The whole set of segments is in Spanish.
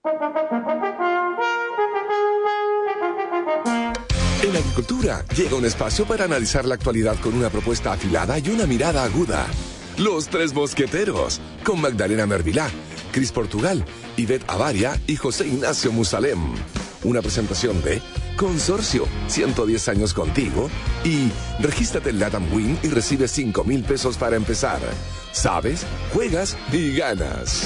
En Agricultura llega un espacio para analizar la actualidad con una propuesta afilada y una mirada aguda. Los Tres Mosqueteros, con Magdalena Mervilá, Cris Portugal, Ivette Avaria y José Ignacio Musalem. Una presentación de Consorcio, 110 años contigo, y regístrate en Latam Win y recibe 5,000 pesos para empezar. Sabes, juegas y ganas.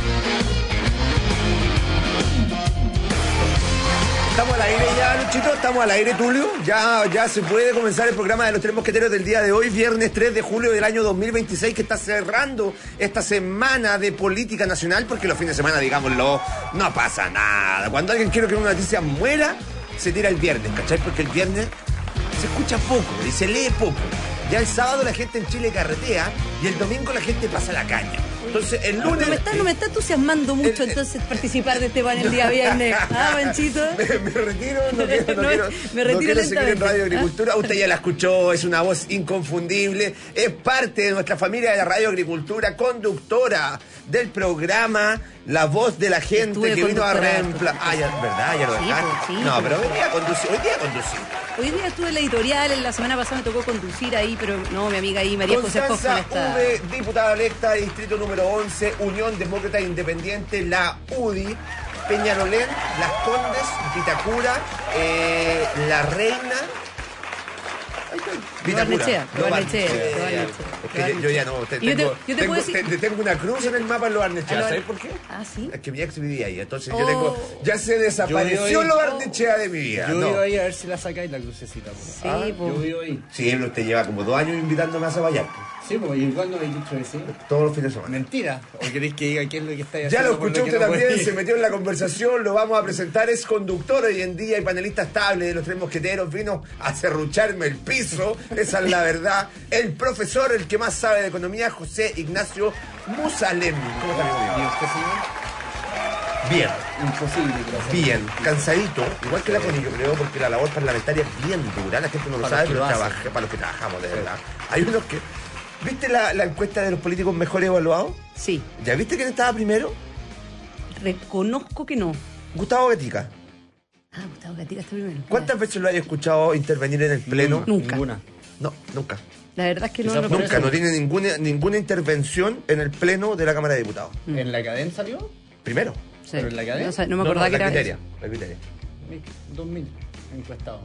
Estamos al aire ya, Luchito, estamos al aire, Tulio. Ya se puede comenzar el programa de los Tres Mosqueteros del día de hoy, viernes 3 de julio del año 2026, que está cerrando esta semana de política nacional, porque los fines de semana, digámoslo, no pasa nada. Cuando alguien quiere que una noticia muera, se tira el viernes, ¿cachai? Porque el viernes se escucha poco y se lee poco. Ya el sábado la gente en Chile carretea y el domingo la gente pasa la caña. Entonces, el lunes... No me está entusiasmando mucho entonces participar de este panel el día viernes. ¿Ah, Panchito? Me retiro, no quiero seguir en lentamente. Radio Agricultura. Usted ya la escuchó, es una voz inconfundible. Es parte de nuestra familia de la Radio Agricultura, conductora del programa La Voz de la Gente, que vino a reemplazar... Ah, ya, ¿verdad? Ya lo dejaste. Sí, no, pero hoy día conducí. Hoy día estuve en la editorial, la semana pasada me tocó conducir ahí, pero no, mi amiga ahí, María José Hoffman está... V, diputada electa de distrito número 11, Unión Demócrata Independiente, la UDI, Peñalolén, Las Condes, Vitacura, La Reina... Barnechea. Es que yo ya no tengo una cruz en el mapa en Lo Barnechea. ¿Sabes por qué? Ah, ¿sí? Es que mi ex vivía ahí, entonces yo tengo... Ya se desapareció Lo Barnechea de mi vida. Yo vivo ahí a ver si la sacáis la crucecita. Sí, yo vivo ahí. Sí, usted lleva como 2 años invitándome a Zapallar. Sí, pues, ¿y cuándo habéis dicho que sí? Todos los fines de semana. Mentira. ¿O queréis que diga qué es lo que estáis Ya haciendo? lo escuchó usted también, se metió en la conversación, lo vamos a presentar, es conductor hoy en día y panelista estable de los Tres Mosqueteros, vino a serrucharme el piso, esa es la verdad. El profesor, el que más sabe de economía, José Ignacio Musalem. ¿Cómo está, amigo mío? ¿Y usted, señor? Bien. Imposible, gracias. Bien, cansadito, igual que la Connie, yo creo, porque la labor parlamentaria es bien dura, la gente no lo Para sabe, los que pero lo hacen. para los que trabajamos, de verdad. Hay unos que... ¿Viste la encuesta de los políticos mejor evaluados? Sí. ¿Ya viste quién estaba primero? Reconozco que no. Gustavo Gatica. Ah, Gustavo Gatica está primero. ¿Cuántas veces lo hayas escuchado intervenir en el pleno? Nunca. Ninguna. No, nunca. La verdad es que no Quizás lo por Nunca, eso. no tiene ninguna intervención en el pleno de la Cámara de Diputados. ¿En la cadena salió? Primero. Sí. ¿Pero en la cadena? No me acordaba que la era... criteria, la criteria. 2000 encuestado.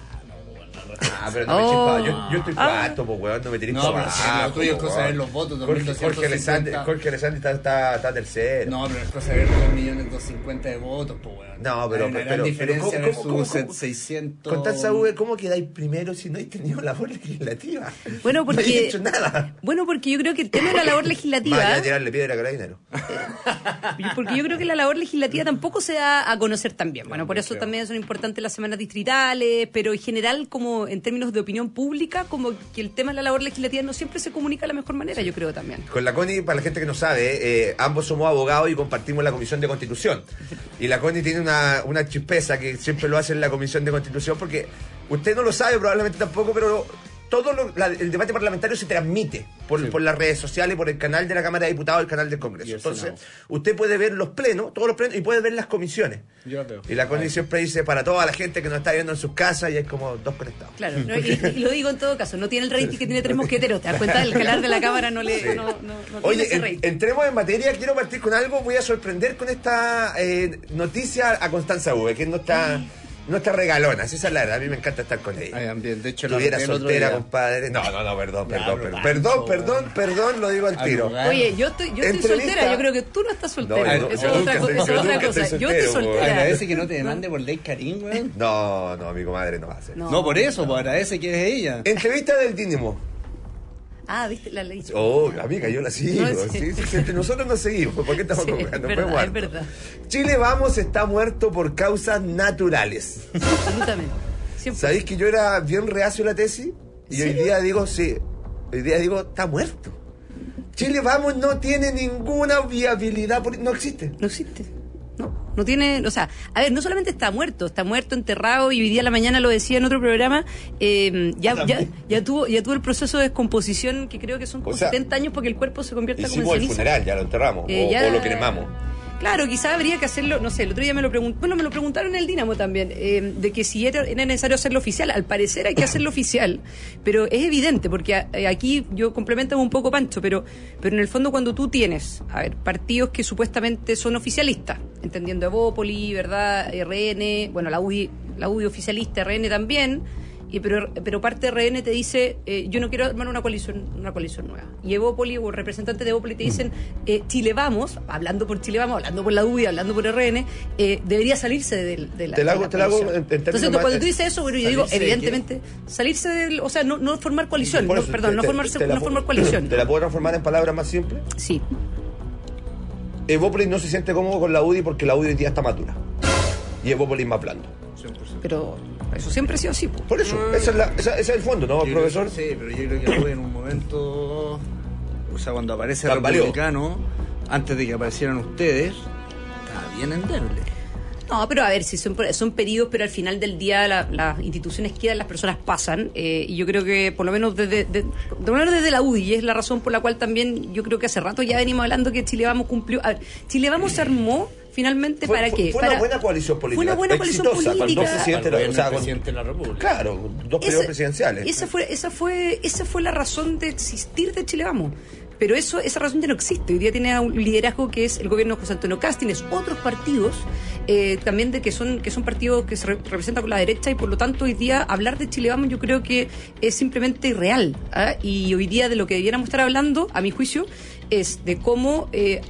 Ah, pero no me Oh. chispa. Yo estoy cuarto, pues, weón, no me tiré No, pero si lo tuyo es cosa de ver los votos, Jorge Alessandri está tercero. No, pero es cosa de ver 2.250.000 de votos, pues, weón. No, pero- Hay una pero- gran diferencia pero ¿cómo- versus 600... Con tanta V, ¿cómo quedáis primero si no habéis tenido labor legislativa? Bueno, No habéis porque... hecho nada. Bueno, porque yo creo que el tema de la labor legislativa... Vaya a tirarle piedra a Carabinero. Porque yo creo que la labor legislativa tampoco se da a conocer tan bien. Bueno, por eso creo. también son importantes las semanas distritales, pero en general, como en términos de opinión pública, como que el tema de la labor legislativa no siempre se comunica de la mejor manera, yo creo también. Con la Connie, para la gente que no sabe, ambos somos abogados y compartimos la Comisión de Constitución. Y la Connie tiene una chispeza que siempre lo hace en la Comisión de Constitución, porque usted no lo sabe, probablemente tampoco, pero el debate parlamentario se transmite por las redes sociales, por el canal de la Cámara de Diputados, el canal del Congreso. Y el Entonces, Senado. usted puede ver los plenos, todos los plenos, y puede ver las comisiones. Yo veo. Y la Connie siempre dice para toda la gente que nos está viendo en sus casas, y hay como 2 conectados. Claro, ¿no? Y lo digo en todo caso, no tiene el rating que tiene Tres Mosqueteros, ¿te das cuenta? El canal de la cámara no le... Sí. No Oye, tiene ese rating. entremos en materia. Quiero partir con algo. Voy a sorprender con esta noticia a Constanza V, que es nuestra regalona. Esa es la verdad. A mí me encanta estar con ella. De hecho, Estuviera la el otro soltera, día. compadre. No, perdón, lo digo al tiro. Arrogante. Oye, yo estoy Entrevista. soltera, yo creo que tú no estás soltera. No, Eso yo es otra nunca cosa. estoy Yo estoy soltero, soltera. Agradece que no te demande por ley Karim, weón. No, mi comadre no va a hacer. No. No, por eso, pues agradece que es ella. Entrevista del Dínamo. Ah, viste, la ley. Oh, amiga, yo la sigo. No, sí. Sí, entre nosotros nos seguimos. ¿Por qué estamos Sí, jugando? es verdad, es verdad. Chile Vamos está muerto por causas naturales. Absolutamente. Siempre. ¿Sabéis que yo era bien reacio a la tesis? Y hoy ¿Serio? día digo, sí. Hoy día digo, está muerto. Chile Vamos no tiene ninguna viabilidad. No existe. No existe. No tiene, o sea, a ver, no solamente está muerto, enterrado, y hoy día a la mañana lo decía en otro programa, ya tuvo el proceso de descomposición, que creo que son como O sea, 70 años porque el cuerpo se convierta como en Hicimos el ceniza. funeral, ya lo enterramos. O lo cremamos. Claro, quizás habría que hacerlo, no sé, el otro día me lo preguntaron en el Dínamo también, de que si era necesario hacerlo oficial. Al parecer hay que hacerlo oficial, pero es evidente, porque aquí yo complemento un poco, Pancho, pero en el fondo cuando tú tienes, partidos que supuestamente son oficialistas, entendiendo Evópoli, ¿verdad? RN, bueno, la UDI oficialista, RN también, pero parte de RN te dice, yo no quiero armar una coalición nueva. Y Evópoli o representantes de Evópoli te dicen, Chile Vamos, hablando por Chile Vamos, hablando por la UDI, hablando por RN, debería salirse de la coalición. Entonces, cuando tú dices eso, bueno, yo digo, evidentemente, salirse o sea, no formar coalición, no formar coalición. ¿Te la puedo transformar en palabras más simples? Sí. Evópoli no se siente cómodo con la UDI porque la UDI hoy día está madura. Y Evópoli es más blando. Pero eso siempre ha sido así. Por eso, ese es el fondo, ¿no, profesor? Sí, pero yo creo que en un momento, o sea, cuando aparece el republicano, antes de que aparecieran ustedes, está bien endeble. No, pero a ver, si son periodos, pero al final del día las instituciones quedan, las personas pasan, y yo creo que por lo menos desde la UDI, y es la razón por la cual también yo creo que hace rato ya venimos hablando que Chile Vamos cumplió. A ver, Chile Vamos se armó finalmente ¿para qué? Fue una buena coalición política. Fue una buena coalición política. Con dos presidentes de la República. Claro, dos periodos presidenciales. Esa fue la razón de existir de Chile Vamos. Pero esa razón ya no existe. Hoy día tiene un liderazgo que es el gobierno de José Antonio Kast, tienes otros partidos también que son partidos que se representan con la derecha, y por lo tanto hoy día hablar de Chile Vamos yo creo que es simplemente irreal. Y hoy día de lo que debiéramos estar hablando, a mi juicio, es de cómo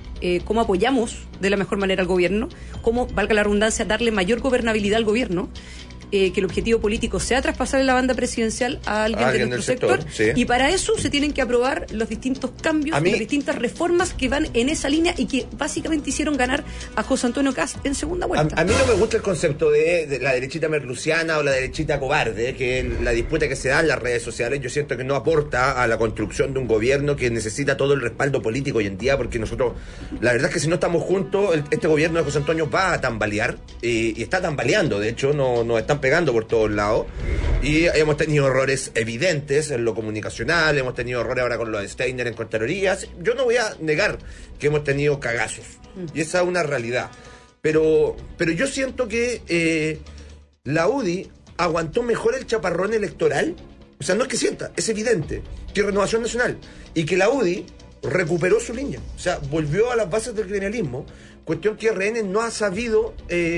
apoyamos de la mejor manera al gobierno, cómo, valga la redundancia, darle mayor gobernabilidad al gobierno, que el objetivo político sea traspasar la banda presidencial a alguien de nuestro sector, sí. Y para eso se tienen que aprobar los distintos cambios, las distintas reformas que van en esa línea y que básicamente hicieron ganar a José Antonio Kast en segunda vuelta. A mí no me gusta el concepto de la derechita merluciana o la derechita cobarde, que es la disputa que se da en las redes sociales. Yo siento que no aporta a la construcción de un gobierno que necesita todo el respaldo político hoy en día, porque nosotros, la verdad es que si no estamos juntos, este gobierno de José Antonio va a tambalear, y está tambaleando. De hecho, nos están pegando por todos lados, y hemos tenido errores evidentes en lo comunicacional, hemos tenido errores ahora con los de Steiner en Contralorías. Yo no voy a negar que hemos tenido cagazos, y esa es una realidad, pero yo siento que la UDI aguantó mejor el chaparrón electoral. O sea, no es que sienta, es evidente que Renovación Nacional, y que la UDI recuperó su línea, o sea, volvió a las bases del gremialismo, cuestión que RN no ha sabido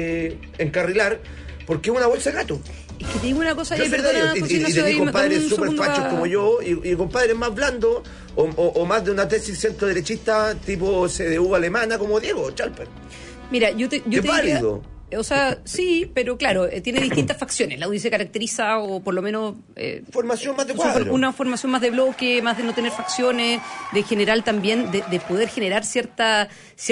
encarrilar, porque es una bolsa de gato. Es que te digo una cosa, y tenés compadres súper fachos como yo, y compadres más blandos, o más de una tesis centro-derechista tipo CDU alemana como Diego Chalper. Mira, yo te válido. O sea, sí, pero claro, tiene distintas facciones. La UDI se caracteriza, o por lo menos... formación más de cuadro. Una formación más de bloque, más de no tener facciones, de general también, de poder generar cierta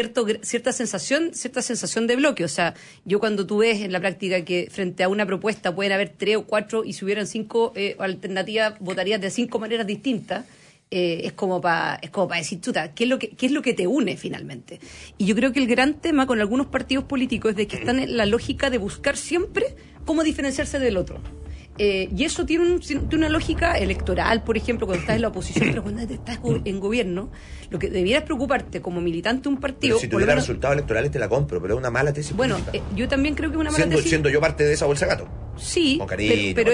sensación de bloque. O sea, yo cuando tú ves en la práctica que frente a una propuesta pueden haber 3 o 4, y si hubieran 5 alternativas, votarías de 5 maneras distintas. Es como para decir, chuta, ¿qué es lo que te une finalmente? Y yo creo que el gran tema con algunos partidos políticos es de que están en la lógica de buscar siempre cómo diferenciarse del otro. Y eso tiene una lógica electoral, por ejemplo, cuando estás en la oposición, pero cuando estás en gobierno, lo que debieras preocuparte como militante de un partido... Pero si tuviera resultados electorales te la compro, pero es una mala tesis política. Yo también creo que es una mala tesis. Siendo yo parte de esa bolsa de gato. Sí, pero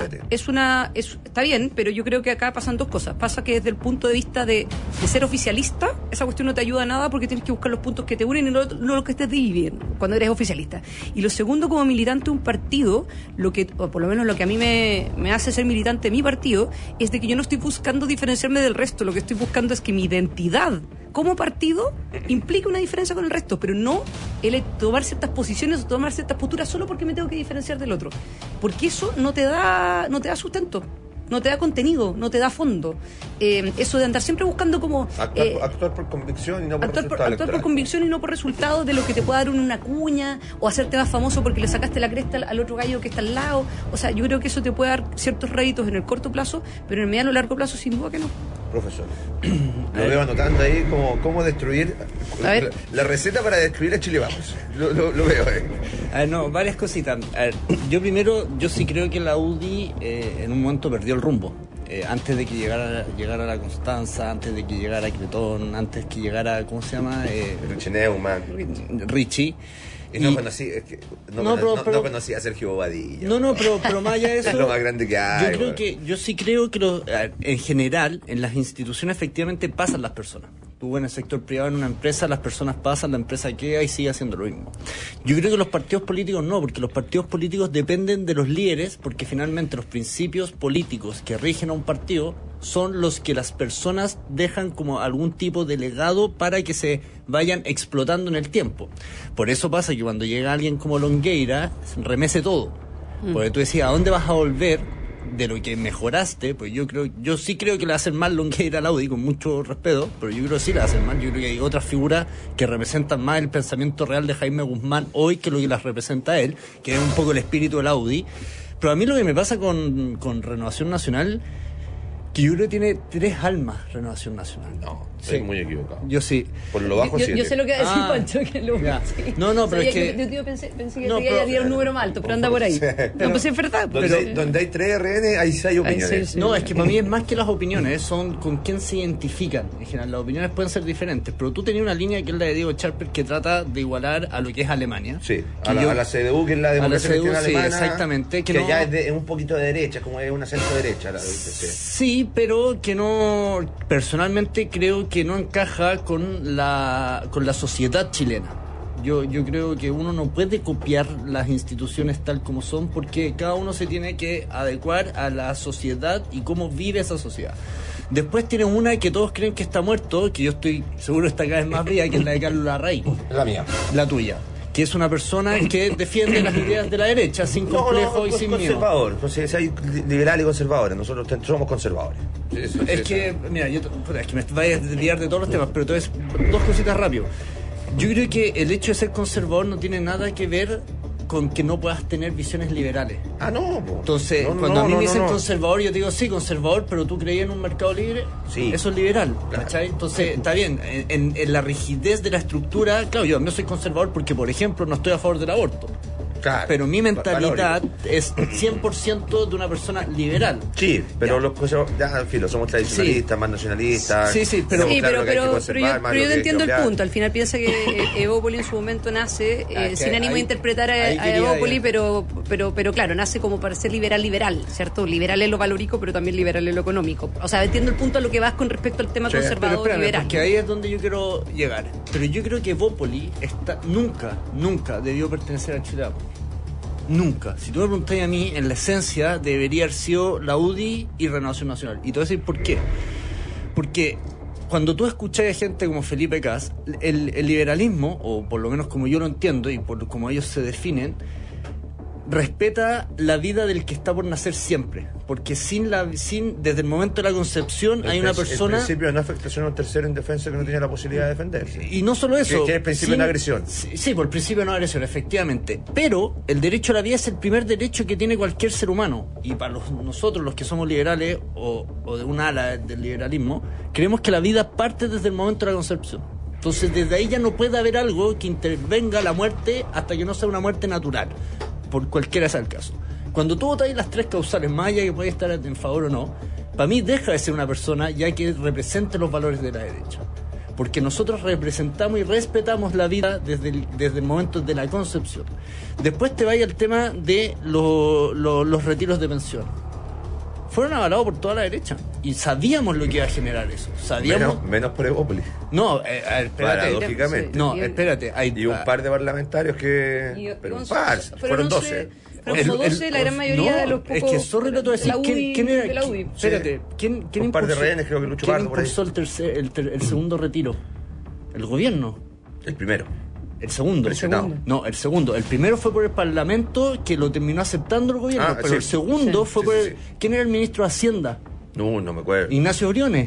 está bien, pero yo creo que acá pasan dos cosas. Pasa que desde el punto de vista de ser oficialista, esa cuestión no te ayuda a nada, porque tienes que buscar los puntos que te unen y no lo que estés dividiendo cuando eres oficialista. Y lo segundo, como militante de un partido, o por lo menos lo que a mí me hace ser militante de mi partido, es de que yo no estoy buscando diferenciarme del resto. Lo que estoy buscando es que mi identidad como partido implica una diferencia con el resto, pero no el tomar ciertas posiciones o tomar ciertas posturas solo porque me tengo que diferenciar del otro, porque eso no te da sustento, no te da contenido, no te da fondo. Eso de andar siempre buscando como... Actuar por convicción y no por resultado. Actuar por convicción y no por resultado de lo que te pueda dar una cuña, o hacerte más famoso porque le sacaste la cresta al otro gallo que está al lado. O sea, yo creo que eso te puede dar ciertos réditos en el corto plazo, pero en el mediano o largo plazo sin duda que no. Profesor, lo veo anotando ahí cómo destruir la receta para destruir a Chile Vamos. Lo veo ahí. Varias cositas. Yo sí creo que la UDI en un momento perdió el rumbo. antes de que llegara la Constanza, antes de que llegara Cretón, antes que llegara, ¿cómo se llama? Richie Neumann. Richie. No conocía a Sergio Bobadilla. Pero más allá de eso, es lo más grande que hay. Yo sí creo que en general, en las instituciones efectivamente pasan las personas. Tú en el sector privado, en una empresa, las personas pasan, la empresa queda y sigue haciendo lo mismo. Yo creo que los partidos políticos no, porque los partidos políticos dependen de los líderes, porque finalmente los principios políticos que rigen a un partido son los que las personas dejan como algún tipo de legado para que se vayan explotando en el tiempo. Por eso pasa que cuando llega alguien como Longueira, remece todo. Porque tú decías, ¿a dónde vas a volver de lo que mejoraste? Pues yo sí creo que le hacen mal Longueira a la UDI, con mucho respeto, pero yo creo que sí le hacen mal. Yo creo que hay otras figuras que representan más el pensamiento real de Jaime Guzmán hoy que lo que las representa él, que es un poco el espíritu de la UDI. Pero a mí lo que me pasa con Renovación Nacional, que yo creo que tiene 3 almas Renovación Nacional. No, estoy muy equivocado. Yo sí. Por lo bajo, yo sé lo que va a decir Pancho, que lo sí. No, pero es que... Yo pensé que te iba a un número más alto, pero anda por ahí. No, pues es verdad. Donde hay 3 RN, hay 6 opiniones. No, es que para mí es más que las opiniones, son con quién se identifican. En general, las opiniones pueden ser diferentes, pero tú tenías una línea que es la de Diego Scharper, que trata de igualar a lo que es Alemania. Sí, a la CDU, que es la democracia cristiana alemana. Sí, exactamente. Que ya es un poquito de derecha, como es una centro-derecha. Sí, pero que no, personalmente creo que no encaja con la sociedad chilena. Yo creo que uno no puede copiar las instituciones tal como son, porque cada uno se tiene que adecuar a la sociedad y cómo vive esa sociedad. Después tienen una que todos creen que está muerto, que yo estoy seguro está cada vez más viva, que es la de Carlos Larraín. La mía. La tuya. Que es una persona que defiende las ideas de la derecha sin complejo y sin miedo. Conservador, entonces hay liberales y conservadores, nosotros somos conservadores. Mira, es que me vaya a desviar de todos los temas, pero entonces, 2 cositas rápido. Yo creo que el hecho de ser conservador no tiene nada que ver con que no puedas tener visiones liberales. No. Entonces, cuando a mí me dicen conservador, yo digo, sí, conservador, pero tú creías en un mercado libre, sí. Eso es liberal, claro. ¿Cachai? Entonces, está bien, en la rigidez de la estructura, claro, yo no soy conservador porque, por ejemplo, no estoy a favor del aborto. Claro, pero mi mentalidad es 100% de una persona liberal. Sí, pero los somos tradicionalistas, más nacionalistas. Sí, pero yo te entiendo el punto. Al final piensa que Evópoli en su momento nace sin ánimo de interpretar a Evópoli, pero claro, nace como para ser liberal, ¿cierto? Liberal es lo valórico, pero también liberal es lo económico. O sea, entiendo el punto a lo que vas con respecto al tema conservador liberal. Porque ahí es donde yo quiero llegar. Pero yo creo que Evópoli nunca debió pertenecer a Chile. Nunca. Si tú me preguntas a mí, en la esencia debería haber sido la UDI y Renovación Nacional. Y te voy a decir por qué. Porque cuando tú escuchas a gente como Felipe Cas, el liberalismo, o por lo menos como yo lo entiendo y por como ellos se definen, respeta la vida del que está por nacer siempre, porque desde el momento de la concepción hay una persona... El principio de no afectación a un tercero en defensa que no tiene la posibilidad de defenderse. Y no solo eso... Que es el principio de no agresión. Sí, por el principio de no agresión, efectivamente. Pero el derecho a la vida es el primer derecho que tiene cualquier ser humano. Y para nosotros, los que somos liberales, o de un ala del liberalismo, creemos que la vida parte desde el momento de la concepción. Entonces, desde ahí ya no puede haber algo que intervenga la muerte hasta que no sea una muerte natural, por cualquiera sea el caso. Cuando tú votas las 3 causales, más allá que puede estar en favor o no, para mí deja de ser una persona ya que represente los valores de la derecha. Porque nosotros representamos y respetamos la vida desde el momento de la concepción. Después te vaya el tema de los retiros de pensión. Fueron avalados por toda la derecha. Y sabíamos lo que iba a generar eso. Menos por Evópoli. No, espérate. Paradójicamente. No, espérate. Y un par de parlamentarios que... Pero un par, fueron 12. Pero 12, la gran mayoría de los pocos... Es que sorry lo te voy a decir. ¿Quién era? De la UDI. Espérate. ¿Quién un par de rehenes, creo que Lucho Pardo por ahí. ¿Quién impulsó el segundo retiro? ¿El gobierno? El primero. El segundo. No, el segundo. El primero fue por el Parlamento, que lo terminó aceptando el gobierno, pero el segundo fue por... ¿Quién era el ministro de Hacienda? No me acuerdo. Ignacio Briones.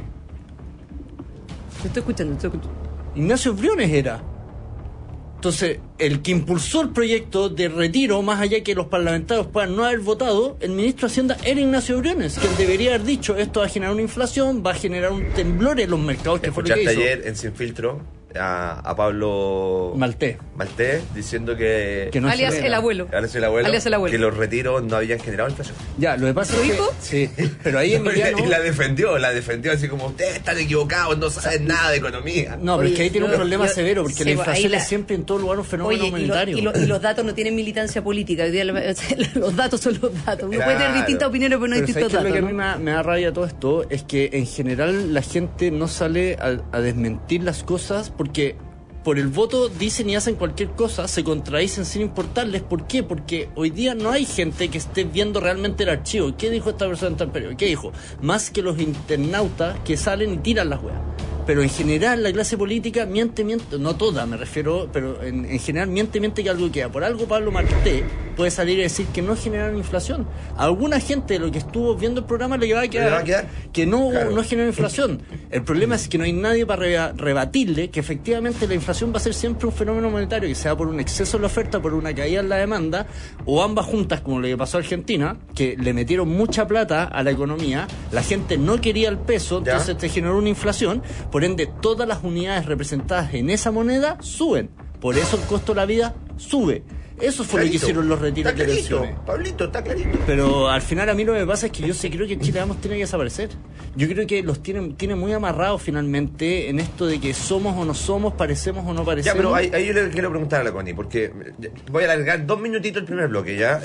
Te estoy escuchando. Ignacio Briones era. Entonces, el que impulsó el proyecto de retiro, más allá que los parlamentarios puedan no haber votado, el ministro de Hacienda era Ignacio Briones, que debería haber dicho, esto va a generar una inflación, va a generar un temblor en los mercados, que fue lo que hizo. Ayer en Sin Filtro a Pablo Maltés, diciendo que no alias genera. el abuelo. Alias el abuelo, Alias el abuelo. que los retiros no habían generado inflación. Ya, lo que pasa ¿Lo es que... dijo? Sí, pero ahí Emiliano... Y la defendió así como, ustedes están equivocados, no saben nada de economía. No, pero es que ahí tiene un problema yo- severo, porque sí, la ahí inflación la- es siempre en todo lugar un fenómeno Oye, monetario. y los datos no tienen militancia política. Hoy día los datos son los datos. Uno puede tener Claro. distintas opiniones, pero no Pero distintos ¿sabes qué es datos. lo que a ¿no? mí me da rabia todo esto? Es que en general la gente no sale a desmentir las cosas porque por el voto dicen y hacen cualquier cosa, se contradicen sin importarles. ¿Por qué? Porque hoy día no hay gente que esté viendo realmente el archivo. ¿Qué dijo esta persona en tal periodo? ¿Qué dijo? Más que los internautas que salen y tiran las weas. Pero en general la clase política miente, no toda me refiero, pero en general miente que algo queda. Por algo Pablo Maltés puede salir y decir que no generaron inflación. A alguna gente de lo que estuvo viendo el programa le va a quedar que no, claro, no generó inflación. El problema es que no hay nadie para rebatirle que efectivamente la inflación va a ser siempre un fenómeno monetario, que sea por un exceso en la oferta, por una caída en la demanda, o ambas juntas, como le pasó a Argentina, que le metieron mucha plata a la economía, la gente no quería el peso, ¿Ya? entonces te generó una inflación, por ende todas las unidades representadas en esa moneda suben, por eso el costo de la vida sube. Eso fue lo que hicieron los retiros de pensiones. Pablito, está clarito. Pero al final a mí lo que me pasa es que yo sí creo que Chile Vamos tiene que desaparecer. Yo creo que los tienen muy amarrados finalmente en esto de que somos o no somos, parecemos o no parecemos. Ya, pero ahí yo le quiero preguntar a la Connie, porque voy a alargar 2 minutitos el primer bloque, ¿ya?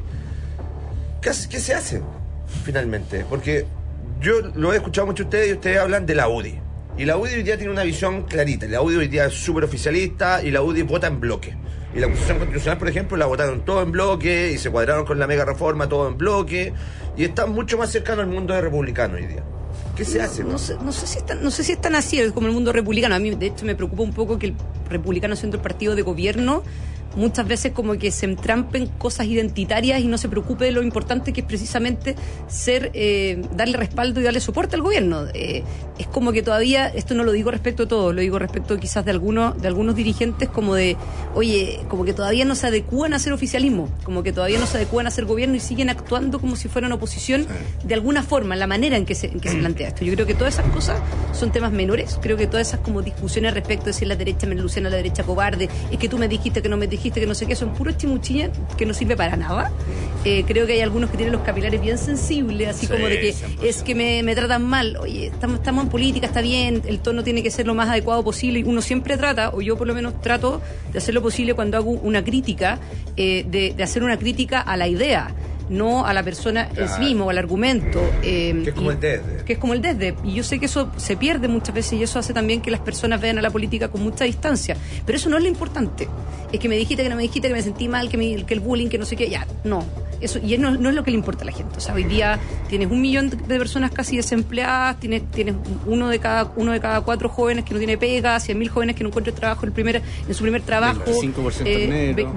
¿Qué se hace finalmente? Porque yo lo he escuchado mucho a ustedes y ustedes hablan de la UDI. Y la UDI hoy día tiene una visión clarita. La UDI hoy día es súper oficialista y la UDI vota en bloque. Y la Constitución Constitucional, por ejemplo, la votaron todo en bloque y se cuadraron con la mega reforma todo en bloque. Y están mucho más cercanos al mundo de republicano hoy día. ¿Qué se hace? No sé si es tan así como el mundo republicano. A mí, de hecho, me preocupa un poco que el republicano, siendo el partido de gobierno, muchas veces como que se entrampen cosas identitarias y no se preocupe de lo importante que es precisamente darle respaldo y darle soporte al gobierno. Es como que todavía, esto no lo digo respecto a todos, lo digo respecto quizás de algunos dirigentes como como que todavía no se adecúan a hacer oficialismo, como que todavía no se adecúan a hacer gobierno y siguen actuando como si fueran oposición de alguna forma, en la manera en que se plantea esto. Yo creo que todas esas cosas son temas menores, creo que todas esas como discusiones respecto de si la derecha merluciana, la derecha cobarde, es que tú me dijiste que no me dijiste que no sé qué, son puros chimuchillas que no sirve para nada. Creo que hay algunos que tienen los capilares bien sensibles, así como de que 100%. Es que me tratan mal. Oye, estamos en política, está bien, el tono tiene que ser lo más adecuado posible y uno siempre trata, o yo por lo menos trato de hacer lo posible cuando hago una crítica, de hacer una crítica a la idea, no a la persona en sí mismo, al argumento. Que es como el desde. Que es como el desde. Y yo sé que eso se pierde muchas veces y eso hace también que las personas vean a la política con mucha distancia. Pero eso no es lo importante. Es que me dijiste, que no me dijiste, que me sentí mal, que el bullying, que no sé qué. Ya, no. Eso, y no es lo que le importa a la gente. O sea, hoy día tienes 1 millón de personas casi desempleadas, tienes uno de cada 4 jóvenes que no tiene pega, 100.000 jóvenes que no encuentran trabajo en su primer trabajo, 25% en negro.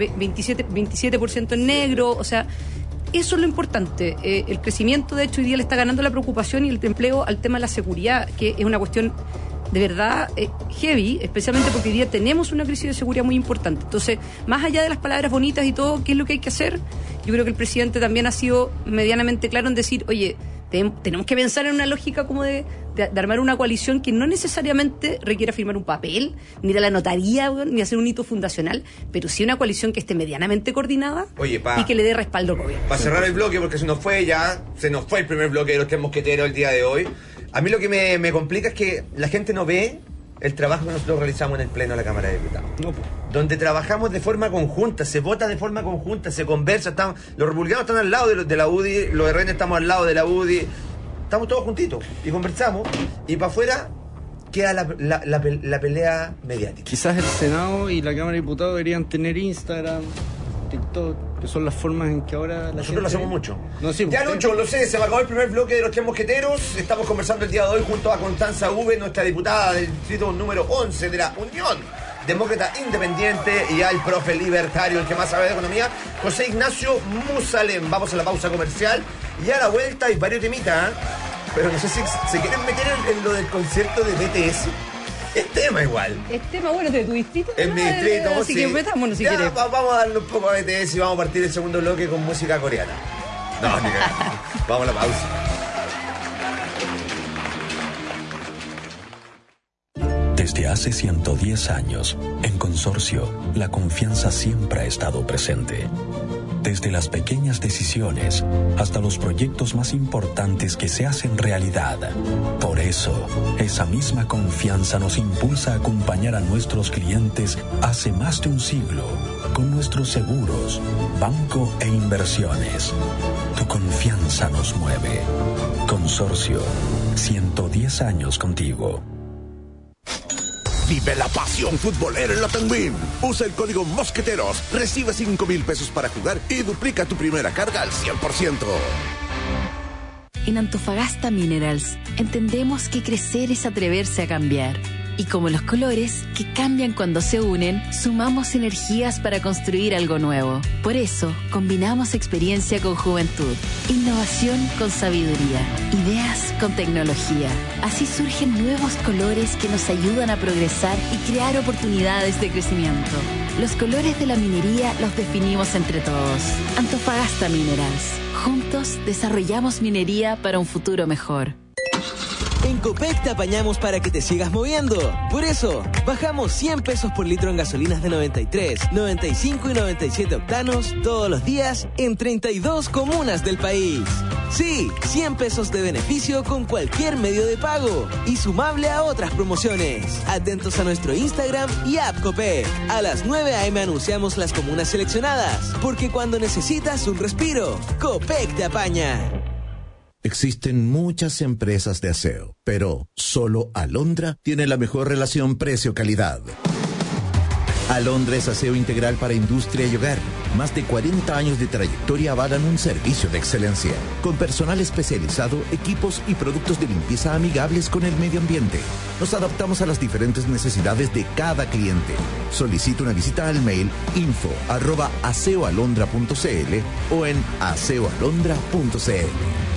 27% en negro. O sea, eso es lo importante. El crecimiento, de hecho, hoy día le está ganando la preocupación y el empleo al tema de la seguridad, que es una cuestión de verdad heavy, especialmente porque hoy día tenemos una crisis de seguridad muy importante. Entonces, más allá de las palabras bonitas y todo, ¿qué es lo que hay que hacer? Yo creo que el presidente también ha sido medianamente claro en decir, oye, tenemos que pensar en una lógica como de armar una coalición que no necesariamente requiera firmar un papel, ni de la notaría, ni hacer un hito fundacional, pero sí una coalición que esté medianamente coordinada. Oye, y que le dé respaldo al gobierno. Para cerrar el bloque, porque se nos fue el primer bloque de los 3 mosqueteros el día de hoy. A mí lo que me complica es que la gente no ve el trabajo que nosotros realizamos en el Pleno de la Cámara de Diputados. No, pues. Donde trabajamos de forma conjunta, se vota de forma conjunta, se conversa, los republicanos están al lado de la UDI, los RN estamos al lado de la UDI, estamos todos juntitos y conversamos, y para afuera queda la pelea mediática. Quizás el Senado y la Cámara de Diputados deberían tener Instagram, TikTok, que son las formas en que ahora nosotros lo hacemos mucho. No, sí, ya, Lucho, lo sé, se me acabó el primer bloque de los 3 mosqueteros. Estamos conversando el día de hoy junto a Constanza Uve, nuestra diputada del distrito número 11 de la Unión Demócrata Independiente, y al profe libertario, el que más sabe de economía, José Ignacio Musalem. Vamos a la pausa comercial y a la vuelta hay varios temitas, pero no sé si se quieren meter en lo del concierto de BTS. Es tema igual. Es tema, bueno, de tu distrito. En mi distrito, así que metámonos si quieres. Vamos a darle un poco a BTS y vamos a partir el segundo bloque con música coreana. No, ni cagando. Vamos a la pausa. Desde Desde hace 110 años, en Consorcio, la confianza siempre ha estado presente. Desde las pequeñas decisiones hasta los proyectos más importantes que se hacen realidad. Por eso, esa misma confianza nos impulsa a acompañar a nuestros clientes hace más de un siglo con nuestros seguros, banco e inversiones. Tu confianza nos mueve. Consorcio, 110 años contigo. Vive la pasión futbolera en la Penguin. Usa el código Mosqueteros, recibe 5,000 pesos para jugar y duplica tu primera carga al 100%. En Antofagasta Minerals entendemos que crecer es atreverse a cambiar. Y como los colores, que cambian cuando se unen, sumamos energías para construir algo nuevo. Por eso, combinamos experiencia con juventud, innovación con sabiduría, ideas con tecnología. Así surgen nuevos colores que nos ayudan a progresar y crear oportunidades de crecimiento. Los colores de la minería los definimos entre todos. Antofagasta Minerals. Juntos desarrollamos minería para un futuro mejor. En Copec te apañamos para que te sigas moviendo. Por eso, bajamos 100 pesos por litro en gasolinas de 93, 95 y 97 octanos todos los días en 32 comunas del país. Sí, 100 pesos de beneficio con cualquier medio de pago y sumable a otras promociones. Atentos a nuestro Instagram y app Copec. A las 9 a.m. anunciamos las comunas seleccionadas, porque cuando necesitas un respiro, Copec te apaña. Existen muchas empresas de aseo, pero solo Alondra tiene la mejor relación precio-calidad. Alondra es aseo integral para industria y hogar. Más de 40 años de trayectoria avalan un servicio de excelencia, con personal especializado, equipos y productos de limpieza amigables con el medio ambiente. Nos adaptamos a las diferentes necesidades de cada cliente. Solicita una visita al mail info@aseoalondra.cl o en aseoalondra.cl.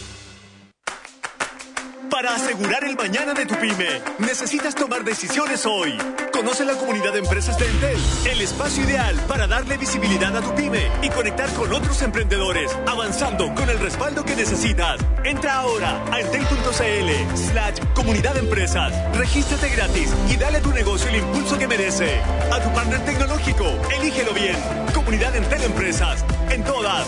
Para asegurar el mañana de tu pyme, necesitas tomar decisiones hoy. Conoce la comunidad de empresas de Entel, el espacio ideal para darle visibilidad a tu pyme y conectar con otros emprendedores, avanzando con el respaldo que necesitas. Entra ahora a entel.cl/comunidad de empresas. Regístrate gratis y dale a tu negocio el impulso que merece. A tu partner tecnológico, elígelo bien. Comunidad Entel Empresas. En todas.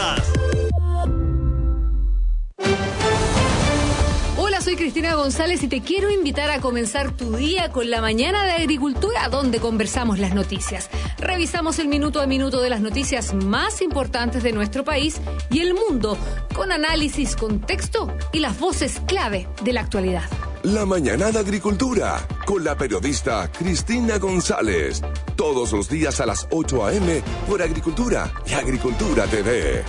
Hola, soy Cristina González y te quiero invitar a comenzar tu día con la mañana de agricultura, donde conversamos las noticias. Revisamos el minuto a minuto de las noticias más importantes de nuestro país y el mundo, con análisis, contexto y las voces clave de la actualidad. La mañana de agricultura, con la periodista Cristina González. Todos los días a las 8 a.m. por Agricultura y Agricultura TV.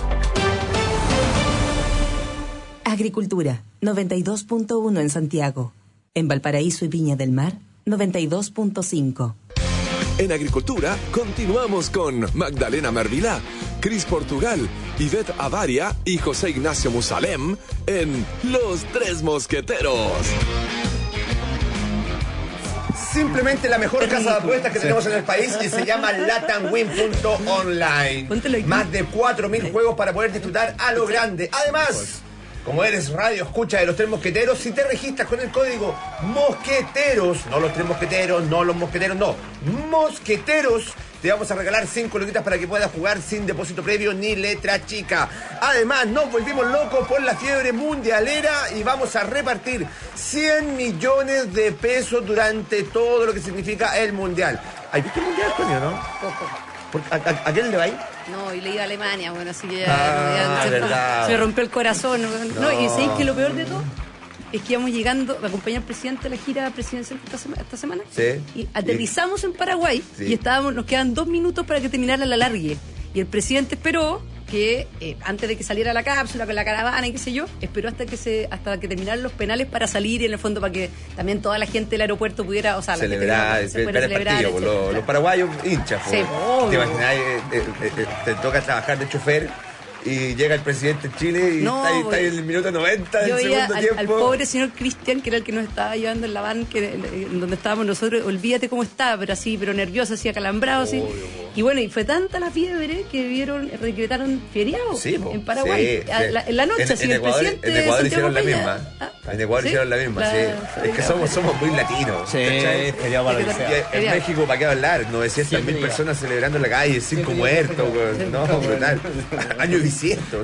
Agricultura, 92.1 en Santiago. En Valparaíso y Viña del Mar, 92.5. En Agricultura, continuamos con Magdalena Mervilá, Cris Portugal, Ivette Avaria y José Ignacio Musalem en Los Tres Mosqueteros. Simplemente la mejor casa de apuestas que tenemos en el país, que se llama latamwin.online. Más de 4.000 juegos para poder disfrutar a lo grande. Además, como eres radio escucha de Los Tres Mosqueteros, si te registras con el código Mosqueteros, no Los Tres Mosqueteros, no Los Mosqueteros, no, Mosqueteros, te vamos a regalar 5 luquitas para que puedas jugar sin depósito previo ni letra chica. Además, nos volvimos locos por la fiebre mundialera y vamos a repartir 100 millones de pesos durante todo lo que significa el mundial. ¿Has visto el mundial, Antonio, no? Poco. ¿A quién le va a ir? No, y le iba a Alemania, bueno, así que ya se me rompió el corazón. No, y ¿sabéis que lo peor de todo? Es que íbamos llegando, me acompañó el presidente a la gira presidencial esta semana. Sí. Y aterrizamos en Paraguay, sí. Y nos quedaban 2 minutos para que terminara la largue. Y el presidente esperó que antes de que saliera la cápsula con la caravana y qué sé yo, esperó hasta que terminaran los penales para salir, y en el fondo para que también toda la gente del aeropuerto pudiera, o sea, celebrar, los paraguayos hinchas. Sí, te imaginas, te toca trabajar de chofer y llega el presidente de Chile y está en el minuto 90 del segundo tiempo. Al pobre señor Cristian, que era el que nos estaba llevando en la van en donde estábamos nosotros, olvídate cómo estaba, pero nervioso, así acalambrado, así. Y bueno, y fue tanta la fiebre que decretaron feriado en Paraguay. Sí. En la noche, en Ecuador, presidente en Ecuador Santiago hicieron la Peña. misma. En Ecuador hicieron la misma, sí. Es que somos muy latinos. Sí, ¿cachai? feriado para lo que sea. En México, ¿para qué hablar? 900.000 personas celebrando en la calle, 5 muertos. No, brutal. Año bisiesto.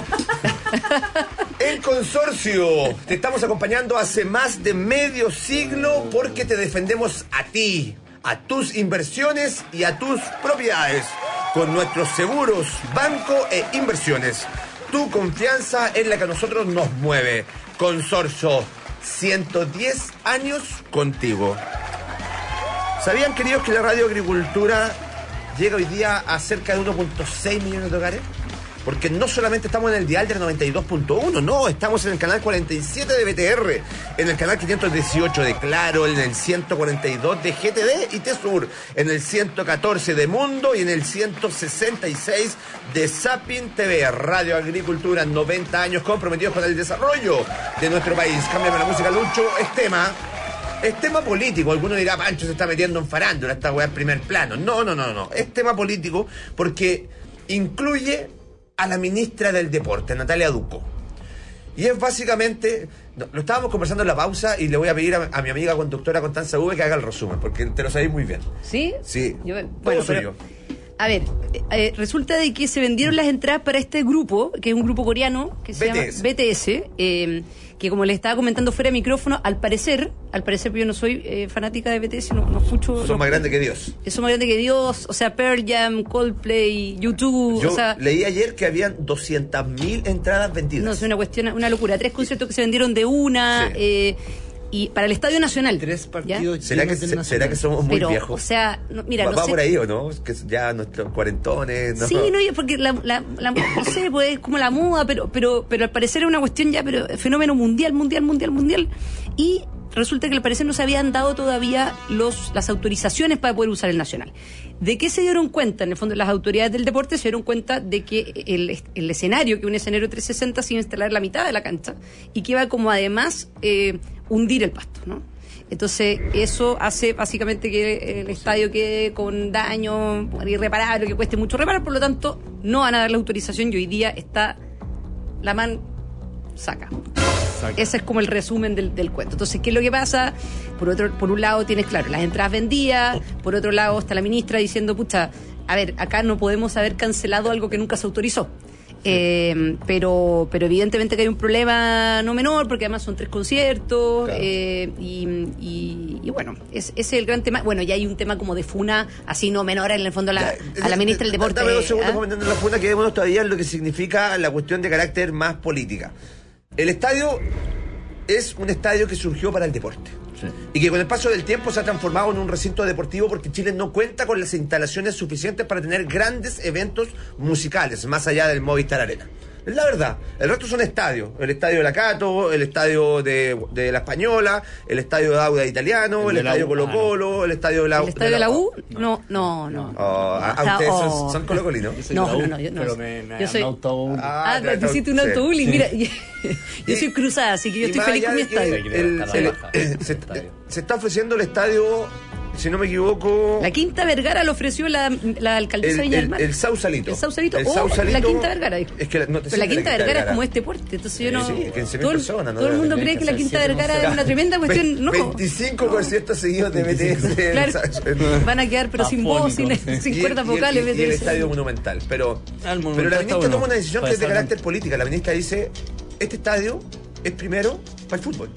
En Consorcio, te estamos acompañando hace más de medio siglo porque te defendemos a ti, a tus inversiones y a tus propiedades con nuestros seguros, banco e inversiones. Tu confianza es la que a nosotros nos mueve. Consorcio, 110 años contigo. ¿Sabían, queridos, que la Radio Agricultura llega hoy día a cerca de 1.6 millones de hogares? Porque no solamente estamos en el dial del 92.1, no, estamos en el canal 47 de BTR, en el canal 518 de Claro, en el 142 de GTD y T-Sur, en el 114 de Mundo y en el 166 de Sapin TV. Radio Agricultura, 90 años comprometidos con el desarrollo de nuestro país. Cámbiame la música, Lucho, es tema político. Alguno dirá, Pancho se está metiendo en farándula, esta weá en primer plano. No. Es tema político porque incluye a la ministra del Deporte, Natalia Ducó. Y es básicamente, lo estábamos conversando en la pausa y le voy a pedir a mi amiga conductora Constanza V que haga el resumen, porque te lo sabéis muy bien. ¿Sí? Sí. Bueno, yo. A ver, resulta de que se vendieron las entradas para este grupo, que es un grupo coreano, que se llama BTS, que como les estaba comentando fuera de micrófono, al parecer, pero yo no soy fanática de BTS, no escucho... Son más grandes que Dios. Son más grandes que Dios, o sea, Pearl Jam, Coldplay, YouTube, yo o sea... leí ayer que habían 200.000 entradas vendidas. No, es una cuestión, una locura. 3 conciertos que se vendieron de una... Sí. Y para el Estadio Nacional. 3 partidos. ¿Será que somos muy viejos? O sea, mira, no sé. Por ahí, ¿o no? Que ya nuestros cuarentones. ¿No? Sí, no, porque no sé, pues como la moda, pero al parecer es una cuestión ya, pero fenómeno mundial. Y resulta que al parecer no se habían dado todavía las autorizaciones para poder usar el Nacional. ¿De qué se dieron cuenta? En el fondo, las autoridades del deporte se dieron cuenta de que el escenario, que un escenario 360 se iba a instalar en la mitad de la cancha y que iba como además hundir el pasto, ¿no? Entonces, eso hace básicamente que el estadio quede con daño irreparable, que cueste mucho reparar, por lo tanto, no van a dar la autorización y hoy día está la man saca. Ese es como el resumen del cuento. Entonces, ¿qué es lo que pasa? Por un lado tienes, claro, las entradas vendidas, por otro lado está la ministra diciendo, pucha, a ver, acá no podemos haber cancelado algo que nunca se autorizó. Pero evidentemente que hay un problema no menor, porque además son 3 conciertos, claro. Y bueno, ese es el gran tema. Bueno, ya hay un tema como de funa, así no menor, en el fondo a la ministra del Deporte. Dame 2 segundos comentando la funa, quedémonos todavía en lo que significa la cuestión de carácter más política. El estadio es un estadio que surgió para el deporte. Sí. Y que con el paso del tiempo se ha transformado en un recinto deportivo porque Chile no cuenta con las instalaciones suficientes para tener grandes eventos musicales, más allá del Movistar Arena. Es la verdad. El resto son estadios. El estadio de la Cato, el estadio de la Española, el estadio de Auda Italiano, el estadio Colo-Colo, el estadio de la U. ¿El estadio de la U? No. ¿Ustedes son colocolinos? No. Pero me soy autobullying. Te hiciste un autobullying. Mira, yo soy cruzada, así que yo estoy feliz con mi estadio. Se está ofreciendo el estadio, si no me equivoco... La Quinta Vergara lo ofreció la alcaldesa Viña del Mar. El Sausalito. El Sausalito la Quinta Vergara. Es que pero la Quinta Vergara es como este puerte, entonces yo no... Sí, 15.000 personas. Todo el mundo cree que la Quinta Vergara es una tremenda cuestión. No. 25 conciertos seguidos de BTS. Claro, van a quedar pero sin voz, sin cuerdas vocales. Y el estadio monumental. Pero la ministra toma una decisión que es de carácter política. La ministra dice, este estadio es primero para el fútbol,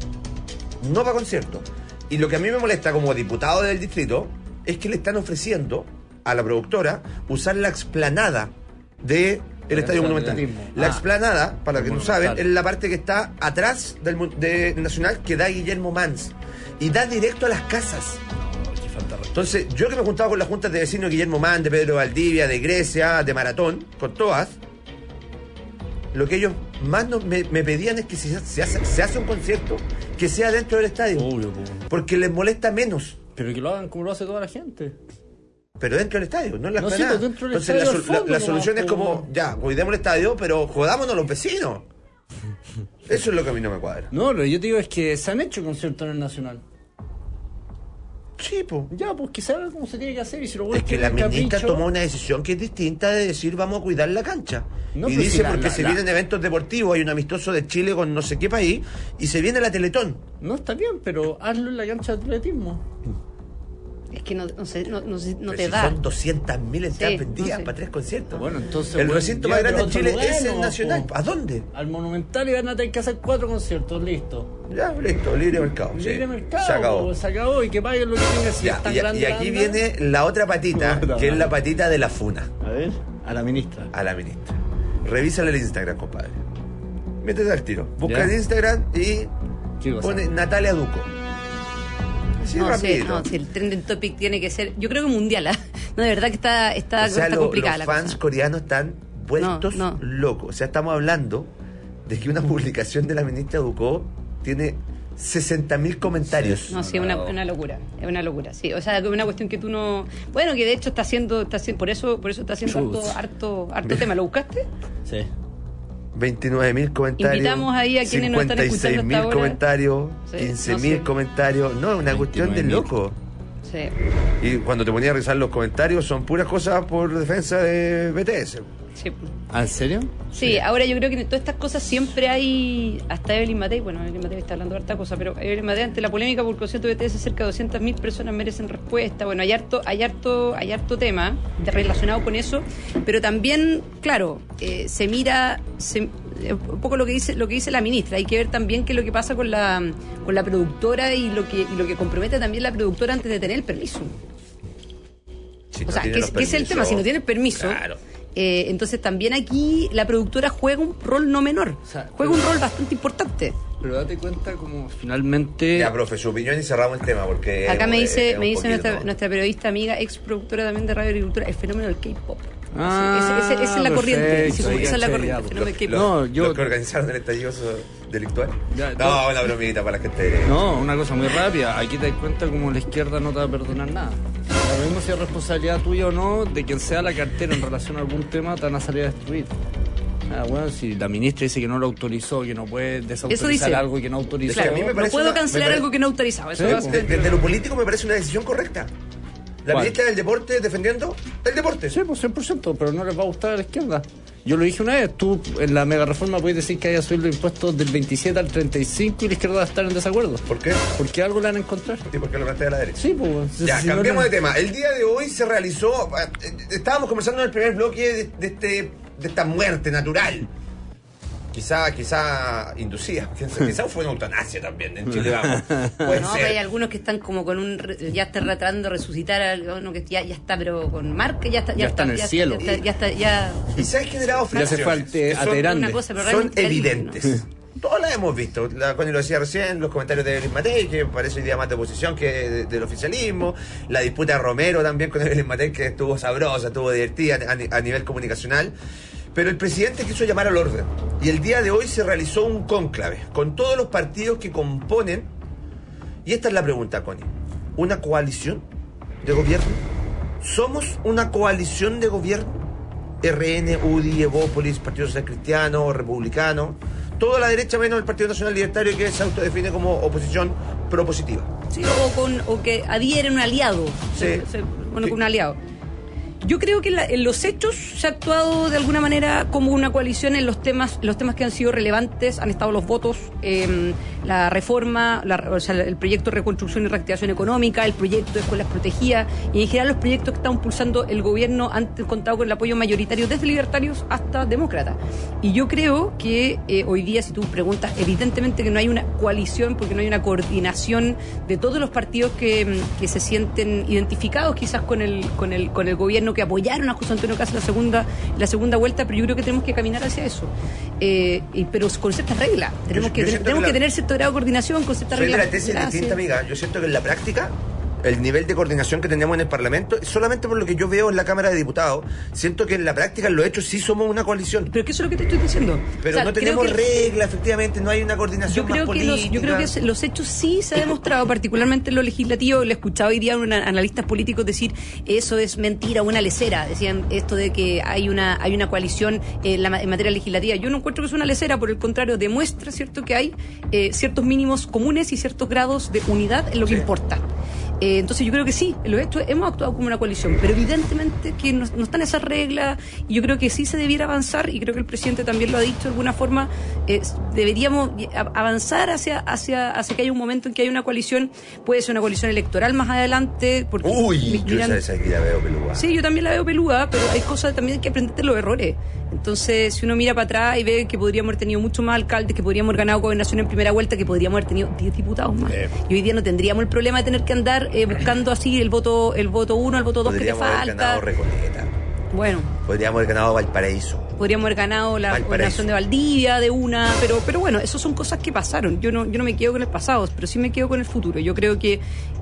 no para conciertos. Y lo que a mí me molesta como diputado del distrito es que le están ofreciendo a la productora usar la explanada del Estadio Monumental. La explanada, para los que no saben, es la parte que está atrás del Nacional, que da Guillermo Mans y da directo a las casas. Entonces, yo que me he juntado con las juntas de vecinos de Guillermo Mans, de Pedro Valdivia, de Grecia, de Maratón, con todas, lo que ellos más me pedían es que si se hace un concierto, que sea dentro del estadio. Porque les molesta menos. Pero que lo hagan como lo hace toda la gente. Pero dentro del estadio, no en la explanada. Entonces la solución es como, ya, cuidemos el estadio, pero jodámonos los vecinos. Eso es lo que a mí no me cuadra. No, lo que yo te digo es que se han hecho conciertos en el Nacional. Sí, pues. Ya, pues que se haga como se tiene que hacer y si lo Es que la ministra tomó una decisión que es distinta de decir vamos a cuidar la cancha. No, y pues dice si porque se vienen eventos deportivos, hay un amistoso de Chile con no sé qué país, y se viene la Teletón. No, está bien, pero hazlo en la cancha de atletismo. Es que no Pero te si da. son 200.000 entradas Sí, vendidas no sé. para 3 conciertos. Bueno, entonces... el bueno, recinto ya, más grande pero de Chile otro lugar, es el no, Nacional. po. ¿A dónde? Al Monumental y van a tener que hacer 4 conciertos, listo. Ya, listo, libre mercado. Libre sí. mercado, Se acabó. po, se acabó y que paguen lo que tenga si Ya, es tan y grande. aquí anda. viene la otra patita, Puta que es la madre. patita de la funa. A ver, a la ministra. A la ministra. Revísale el Instagram, compadre. Métete al tiro. Busca Ya. el Instagram y ¿Qué cosa? pone Natalia Duco. Así rapidito. Sí, el trending topic tiene que ser, yo creo que mundial, ¿ah? No, de verdad que está O sea, está complicada los la fans cosa. coreanos están vueltos No. locos. O sea, estamos hablando de que una publicación de la ministra Ducó tiene 60.000 comentarios. No, sí, es una locura, sí. O sea, es una cuestión que tú no... Bueno, que de hecho está haciendo por eso está haciendo harto tema. ¿Lo buscaste? Sí. 29.000 comentarios. Invitamos ahí a quienes nos están escuchando hasta 56.000 ahora. comentarios, Sí, 15.000 no sé. comentarios. No, es una cuestión de 29.000. loco. Sí. Y cuando te ponía a revisar los comentarios, son puras cosas por defensa de BTS. Sí. ¿Ah, en serio? Sí, ahora yo creo que en todas estas cosas siempre hay, hasta Evelyn Matei, bueno, Evelyn Matei está hablando de harta cosa, pero Evelyn Matei, ante la polémica por concierto de BTS, cerca de 200.000 personas merecen respuesta. Bueno, hay harto tema relacionado con eso, pero también, claro, se mira un poco lo que dice la ministra. Hay que ver también qué es lo que pasa con la productora y lo que compromete también la productora antes de tener el permiso. Si O no sea, tiene que los es el tema, permisos, si no tiene el permiso. Claro. Entonces también aquí la productora juega un rol no menor, O sea, juega un rol bastante importante. Pero date cuenta como finalmente... Ya, profe, su opinión y cerramos el tema porque... Acá me dice es un poquito- nuestra periodista amiga, ex productora también de Radio Agricultura, el fenómeno del K-pop. Ah, Esa es la corriente, perfecto, esa es la ya, corriente, ya, el fenómeno del K-pop. No, yo- Los que organizaron el estallido delictual. Ya, No, una bromita para la gente. No, una cosa muy rápida. Aquí te das cuenta como la izquierda no te va a perdonar nada. Lo mismo si es responsabilidad tuya o no, de quien sea la cartera en relación a algún tema, te van a salir a destruir. Ah, bueno, si la ministra dice que no lo autorizó, que no puede desautorizar dice. algo que no autorizó. Claro, a mí me No parece puedo una- cancelar me pare- algo que no autorizado. Eso Sí, va a ser- Desde lo político me parece una decisión correcta. La ¿Cuál? ministra del Deporte defendiendo el deporte. Sí, pues 100%, pero no les va a gustar a la izquierda. Yo lo dije una vez, tú en la mega reforma puedes decir que haya subido los impuestos del 27 al 35 y la izquierda va a estar en desacuerdo. ¿Por qué? Porque algo le van a encontrar. Sí, porque lo plantea la derecha. Sí, pues. Ya, si no cambiemos le- de tema. El día de hoy se realizó, estábamos conversando en el primer bloque de esta muerte natural. Quizá inducida, quizá fue una eutanasia también en Chile, vamos. Puede No, ser. pero hay algunos que están como con ya está tratando de resucitar a uno que ya está, pero con marca, ya está en el cielo. Y se han generado Le hace fricciones falta que a son- Teherán. una cosa, pero son realmente evidentes. Todas las hemos visto. Connie lo decía recién, los comentarios de Evelyn Matei, que parece hoy día más de oposición que del oficialismo. La disputa de Romero también con Evelyn Matei, que estuvo sabrosa, estuvo divertida a nivel comunicacional. Pero el presidente quiso llamar al orden. Y el día de hoy se realizó un cónclave con todos los partidos que componen. Y esta es la pregunta, Connie. ¿Una coalición de gobierno? ¿Somos una coalición de gobierno? RN, UDI, Evópolis, Partido Social Cristiano, Republicano, toda la derecha menos el Partido Nacional Libertario, que se autodefine como oposición propositiva. Sí, o que adhieren un aliado. Sí. Con un aliado. Yo creo que en los hechos se ha actuado de alguna manera como una coalición en los temas que han sido relevantes, han estado los votos, la reforma, o sea, el proyecto de reconstrucción y reactivación económica, el proyecto de escuelas protegidas y en general los proyectos que está impulsando el gobierno han contado con el apoyo mayoritario desde libertarios hasta demócratas. Y yo creo que hoy día, si tú preguntas, evidentemente que no hay una coalición porque no hay una coordinación de todos los partidos que se sienten identificados quizás con el gobierno, que apoyaron a José Antonio Caz en la segunda vuelta, pero yo creo que tenemos que caminar hacia eso. Pero con ciertas reglas. Tenemos que tener cierto grado de coordinación con ciertas Soy de reglas. la tesis clases. distinta, amiga. Yo siento que en la práctica el nivel de coordinación que tenemos en el Parlamento, solamente por lo que yo veo en la Cámara de Diputados, siento que en la práctica, en los hechos, sí somos una coalición. Pero que eso es lo que te estoy diciendo. Pero O sea, no tenemos creo que- reglas, efectivamente, no hay una coordinación más política. Yo creo que los hechos sí se ha demostrado, particularmente en lo legislativo. Le escuchaba hoy día a un analista políticos decir eso es mentira, una lecera. Decían esto de que hay una coalición en materia legislativa. Yo no encuentro que es una lecera, por el contrario, demuestra, ¿cierto?, que hay ciertos mínimos comunes y ciertos grados de unidad en lo que importa. Entonces yo creo que sí, en los hechos hemos actuado como una coalición, pero evidentemente que no están esas reglas, y yo creo que sí se debiera avanzar, y creo que el presidente también lo ha dicho de alguna forma. Deberíamos avanzar hacia que haya un momento en que haya una coalición, puede ser una coalición electoral más adelante, porque yo esa que la veo peluda. Sí, yo también la veo peluda, pero hay cosas también que aprender de los errores. Entonces, si uno mira para atrás y ve que podríamos haber tenido mucho más alcaldes, que podríamos haber ganado gobernación en primera vuelta, que podríamos haber tenido 10 diputados más. Y hoy día no tendríamos el problema de tener que andar buscando así el voto 1, el voto 2 que le falta. Podríamos haber ganado Recoleta. Bueno. Podríamos haber ganado Valparaíso. Podríamos haber ganado la gobernación de Valdivia de una, pero bueno, eso son cosas que pasaron. Yo no me quedo con el pasado, pero sí me quedo con el futuro. Yo creo que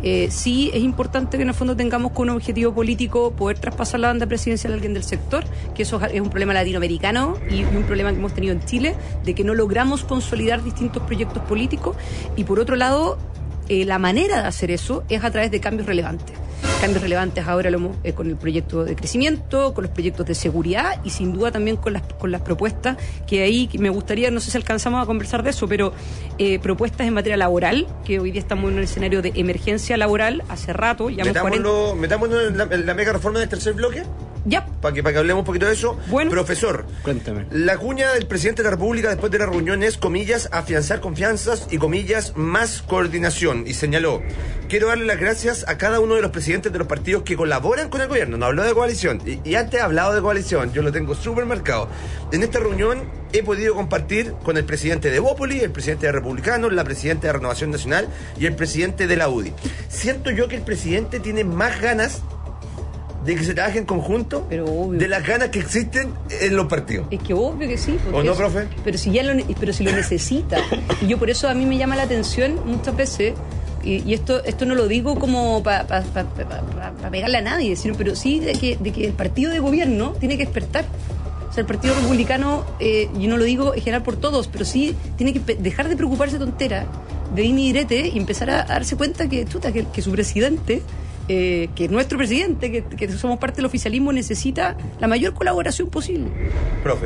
sí es importante que en el fondo tengamos como un objetivo político poder traspasar la banda presidencial a alguien del sector, que eso es un problema latinoamericano y un problema que hemos tenido en Chile, de que no logramos consolidar distintos proyectos políticos, y por otro lado, la manera de hacer eso es a través de cambios relevantes. Cambios relevantes ahora con el proyecto de crecimiento, con los proyectos de seguridad y sin duda también con las propuestas que ahí me gustaría, no sé si alcanzamos a conversar de eso, pero propuestas en materia laboral, que hoy día estamos en un escenario de emergencia laboral hace rato. Metámonos en la mega reforma del tercer bloque. Ya. Para que hablemos un poquito de eso. Bueno. Profesor, cuéntame. La cuña del presidente de la República después de la reunión es, comillas, afianzar confianzas y, comillas, más coordinación. Y señaló: quiero darle las gracias a cada uno de los presidentes de los partidos que colaboran con el gobierno. No habló de coalición. Y antes ha hablado de coalición. Yo lo tengo súper marcado. En esta reunión he podido compartir con el presidente de Bópoli, el presidente de Republicanos, la presidenta de Renovación Nacional y el presidente de la UDI. Siento yo que el presidente tiene más ganas de que se trabaje en conjunto, pero obvio, de las ganas que existen en los partidos. Es que obvio que sí. ¿O no, profe? Pero si lo necesita. Y yo por eso a mí me llama la atención muchas veces, y esto no lo digo como para pegarle a nadie, pero sí de que el partido de gobierno tiene que despertar. O sea, el Partido Republicano, yo no lo digo en general por todos, pero sí tiene que dejar de preocuparse tontera de ir y direte y empezar a darse cuenta que su presidente, que es nuestro presidente, que somos parte del oficialismo, necesita la mayor colaboración posible. Profe.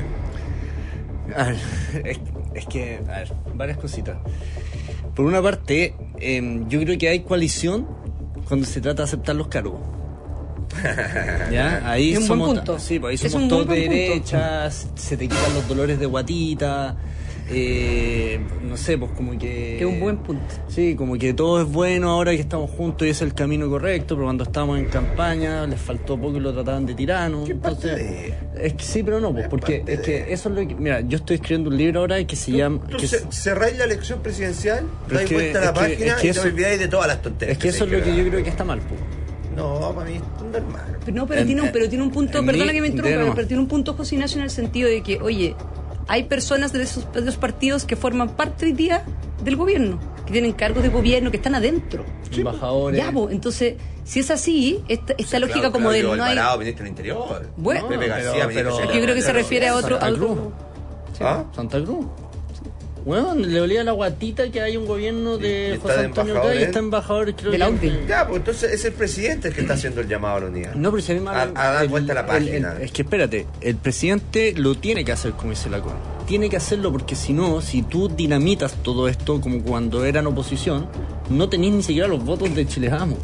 A ver, es que, varias cositas. Por una parte, yo creo que hay coalición cuando se trata de aceptar los cargos. ¿Ya? Ahí es un somos, buen punto. Sí, pues ahí somos todos de derecha, se te quitan los dolores de guatita. No sé, pues como que es un buen punto. Sí, como que todo es bueno ahora que estamos juntos y es el camino correcto, pero cuando estábamos en campaña les faltó poco y lo trataban de tirano. Entonces, es que sí, pero no, pues, porque es que eso es lo que... Mira, yo estoy escribiendo un libro ahora que se llama... Cerráis la elección presidencial, dais vuelta a la página y te olvidáis de todas las tonterías. Es que eso es lo que yo creo que está mal, pues. No, para mí es normal. Pero tiene un punto, perdona que me interrumpa, pero tiene un punto, José Ignacio, en el sentido de que, oye, hay personas de esos partidos que forman parte hoy día del gobierno, que tienen cargos de gobierno, que están adentro. Embajadores. Ya, pues, entonces, si es así, esta lógica como de no hay... ministro del Interior. Bueno, Pepe García, pero yo creo que se refiere a otro... ¿Ah? Santa Cruz. Bueno, le olía la guatita que hay un gobierno de José Antonio Cay y está embajador, creo, de la UDI. Ya, pues entonces es el presidente el que está haciendo el llamado a la unidad. No, pero si a dar vuelta a la página. Es que espérate, el presidente lo tiene que hacer, como dice la CON. Tiene que hacerlo porque si no, si tú dinamitas todo esto como cuando eran oposición, no tenés ni siquiera los votos de Chile Vamos.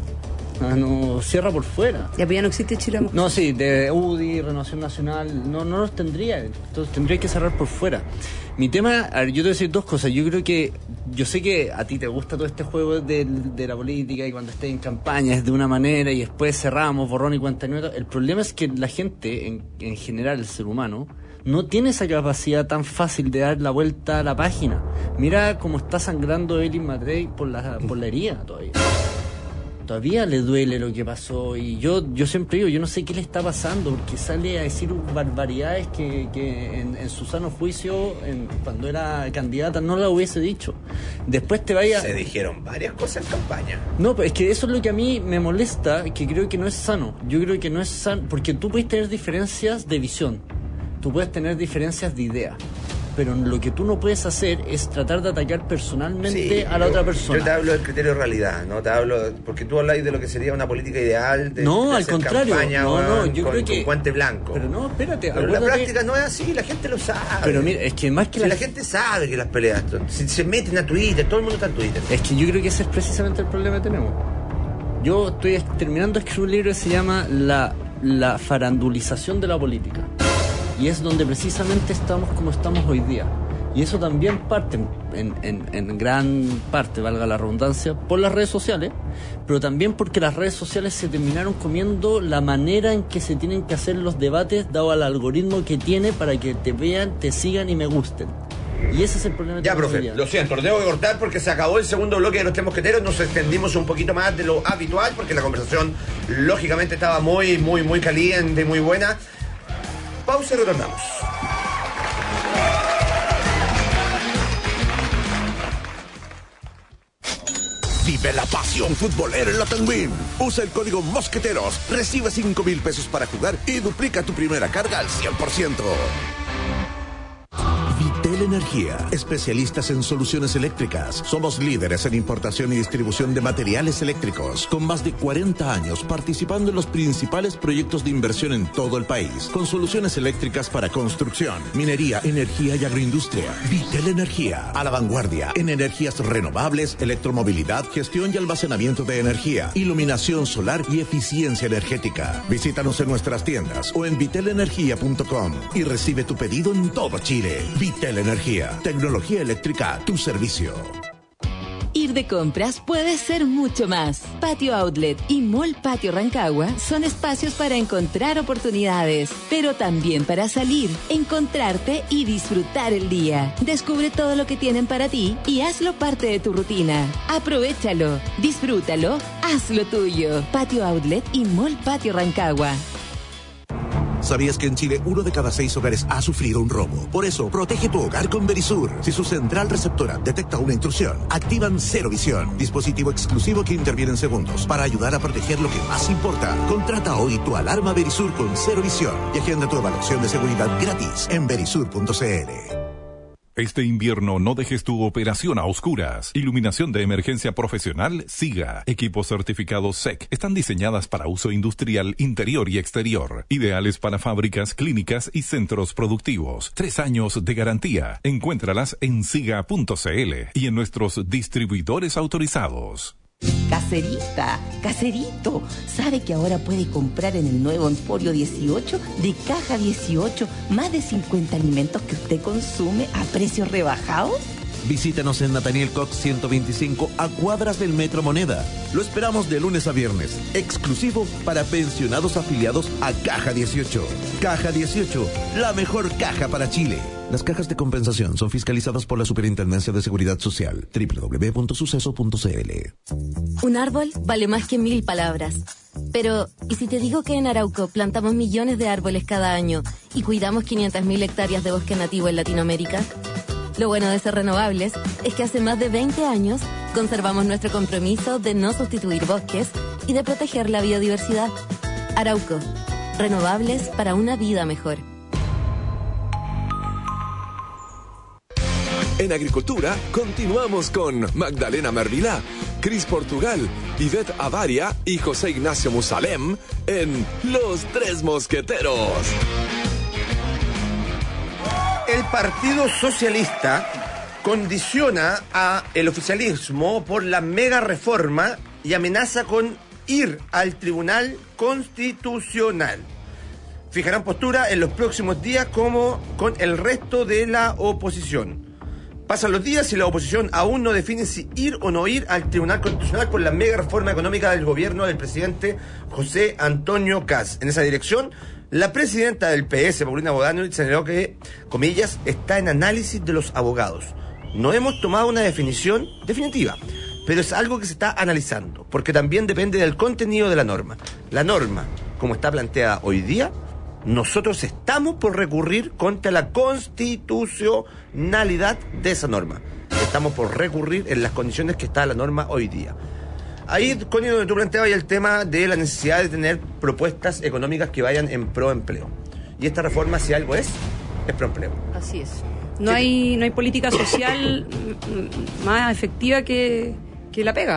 No, cierra por fuera. Ya, pero ya no existe Chile Vamos. No, sí, de UDI, Renovación Nacional, no los tendría. Entonces tendría que cerrar por fuera. Mi tema, a ver, yo te voy a decir dos cosas. Yo sé que a ti te gusta todo este juego de la política y cuando estés en campaña es de una manera y después cerramos, borrón y cuenta nueva. El problema es que la gente, en general, el ser humano, no tiene esa capacidad tan fácil de dar la vuelta a la página. Mira cómo está sangrando Elin Madrey por la herida todavía. Todavía le duele lo que pasó y yo siempre digo, yo no sé qué le está pasando porque sale a decir barbaridades que en su sano juicio cuando era candidata no la hubiese dicho. Después te vaya... Se dijeron varias cosas en campaña. No, pero es que eso es lo que a mí me molesta, que creo que no es sano. Yo creo que no es sano porque tú puedes tener diferencias de visión, tú puedes tener diferencias de idea, pero lo que tú no puedes hacer es tratar de atacar personalmente a la otra persona. Yo te hablo del criterio de realidad, no te hablo porque tú hablas de lo que sería una política ideal de al contrario, campaña, yo creo que con guante blanco. Pero no, espérate, pero la práctica no es así, la gente lo sabe. Pero mira, es que más que la gente sabe que las peleas se meten a Twitter, todo el mundo está en Twitter. Es que yo creo que ese es precisamente el problema que tenemos. Yo estoy terminando de escribir un libro que se llama La farandulización de la política. Y es donde precisamente estamos como estamos hoy día. Y eso también parte, en gran parte, valga la redundancia, por las redes sociales, pero también porque las redes sociales se terminaron comiendo la manera en que se tienen que hacer los debates, dado al algoritmo que tiene para que te vean, te sigan y me gusten. Y ese es el problema. Ya, profe, lo siento, lo tengo que cortar porque se acabó el segundo bloque de los Tres Mosqueteros. Nos extendimos un poquito más de lo habitual porque la conversación, lógicamente, estaba muy caliente, muy buena. Pausa y retornamos. Vive la pasión futbolera en la Tenguín. Usa el código Mosqueteros, recibe 5,000 pesos para jugar y duplica tu primera carga al 100%. Vitel Energía, especialistas en soluciones eléctricas. Somos líderes en importación y distribución de materiales eléctricos, con más de 40 años participando en los principales proyectos de inversión en todo el país, con soluciones eléctricas para construcción, minería, energía y agroindustria. Vitel Energía, a la vanguardia en energías renovables, electromovilidad, gestión y almacenamiento de energía, iluminación solar y eficiencia energética. Visítanos en nuestras tiendas o en vitelenergia.com y recibe tu pedido en todo Chile. Vitel Energía, tecnología eléctrica a tu servicio. Ir de compras puede ser mucho más. Patio Outlet y Mall Patio Rancagua son espacios para encontrar oportunidades, pero también para salir, encontrarte y disfrutar el día. Descubre todo lo que tienen para ti y hazlo parte de tu rutina. Aprovéchalo, disfrútalo, hazlo tuyo. Patio Outlet y Mall Patio Rancagua. ¿Sabías que en Chile 1 de cada 6 hogares ha sufrido un robo? Por eso, protege tu hogar con Verisur. Si su central receptora detecta una intrusión, activan Cero Visión, dispositivo exclusivo que interviene en segundos para ayudar a proteger lo que más importa. Contrata hoy tu alarma Verisur con Cero Visión y agenda tu evaluación de seguridad gratis en verisur.cl. Este invierno no dejes tu operación a oscuras. Iluminación de emergencia profesional SIGA. Equipos certificados SEC. Están diseñadas para uso industrial interior y exterior. Ideales para fábricas, clínicas y centros productivos. 3 años de garantía. Encuéntralas en siga.cl y en nuestros distribuidores autorizados. Caserita, caserito, ¿sabe que ahora puede comprar en el nuevo Emporio 18 de Caja 18 más de 50 alimentos que usted consume a precios rebajados? Visítanos en Nathaniel Cox 125 a cuadras del Metro Moneda. Lo esperamos de lunes a viernes, exclusivo para pensionados afiliados a Caja 18. Caja 18, la mejor caja para Chile. Las cajas de compensación son fiscalizadas por la Superintendencia de Seguridad Social. www.suceso.cl. Un árbol vale más que 1000 palabras. Pero, ¿y si te digo que en Arauco plantamos millones de árboles cada año y cuidamos 500.000 hectáreas de bosque nativo en Latinoamérica? Lo bueno de ser renovables es que hace más de 20 años conservamos nuestro compromiso de no sustituir bosques y de proteger la biodiversidad. Arauco, renovables para una vida mejor. En Agricultura, continuamos con Magdalena Mervilá, Cris Portugal, Ivette Avaria y José Ignacio Musalem en Los Tres Mosqueteros. El Partido Socialista condiciona a el oficialismo por la mega reforma y amenaza con ir al Tribunal Constitucional. Fijarán postura en los próximos días como con el resto de la oposición. Pasan los días y la oposición aún no define si ir o no ir al Tribunal Constitucional por la mega reforma económica del gobierno del presidente José Antonio Kast. En esa dirección, la presidenta del PS, Paulina Bodanovich, señaló que, comillas, está en análisis de los abogados. No hemos tomado una definición definitiva, pero es algo que se está analizando, porque también depende del contenido de la norma. La norma, como está planteada hoy día, nosotros estamos por recurrir contra la constitucionalidad de esa norma. Estamos por recurrir en las condiciones que está la norma hoy día. Ahí, Connie, donde tú planteabas el tema de la necesidad de tener propuestas económicas que vayan en pro empleo. Y esta reforma, si algo es pro empleo. Así es. No hay política social más efectiva que la pega.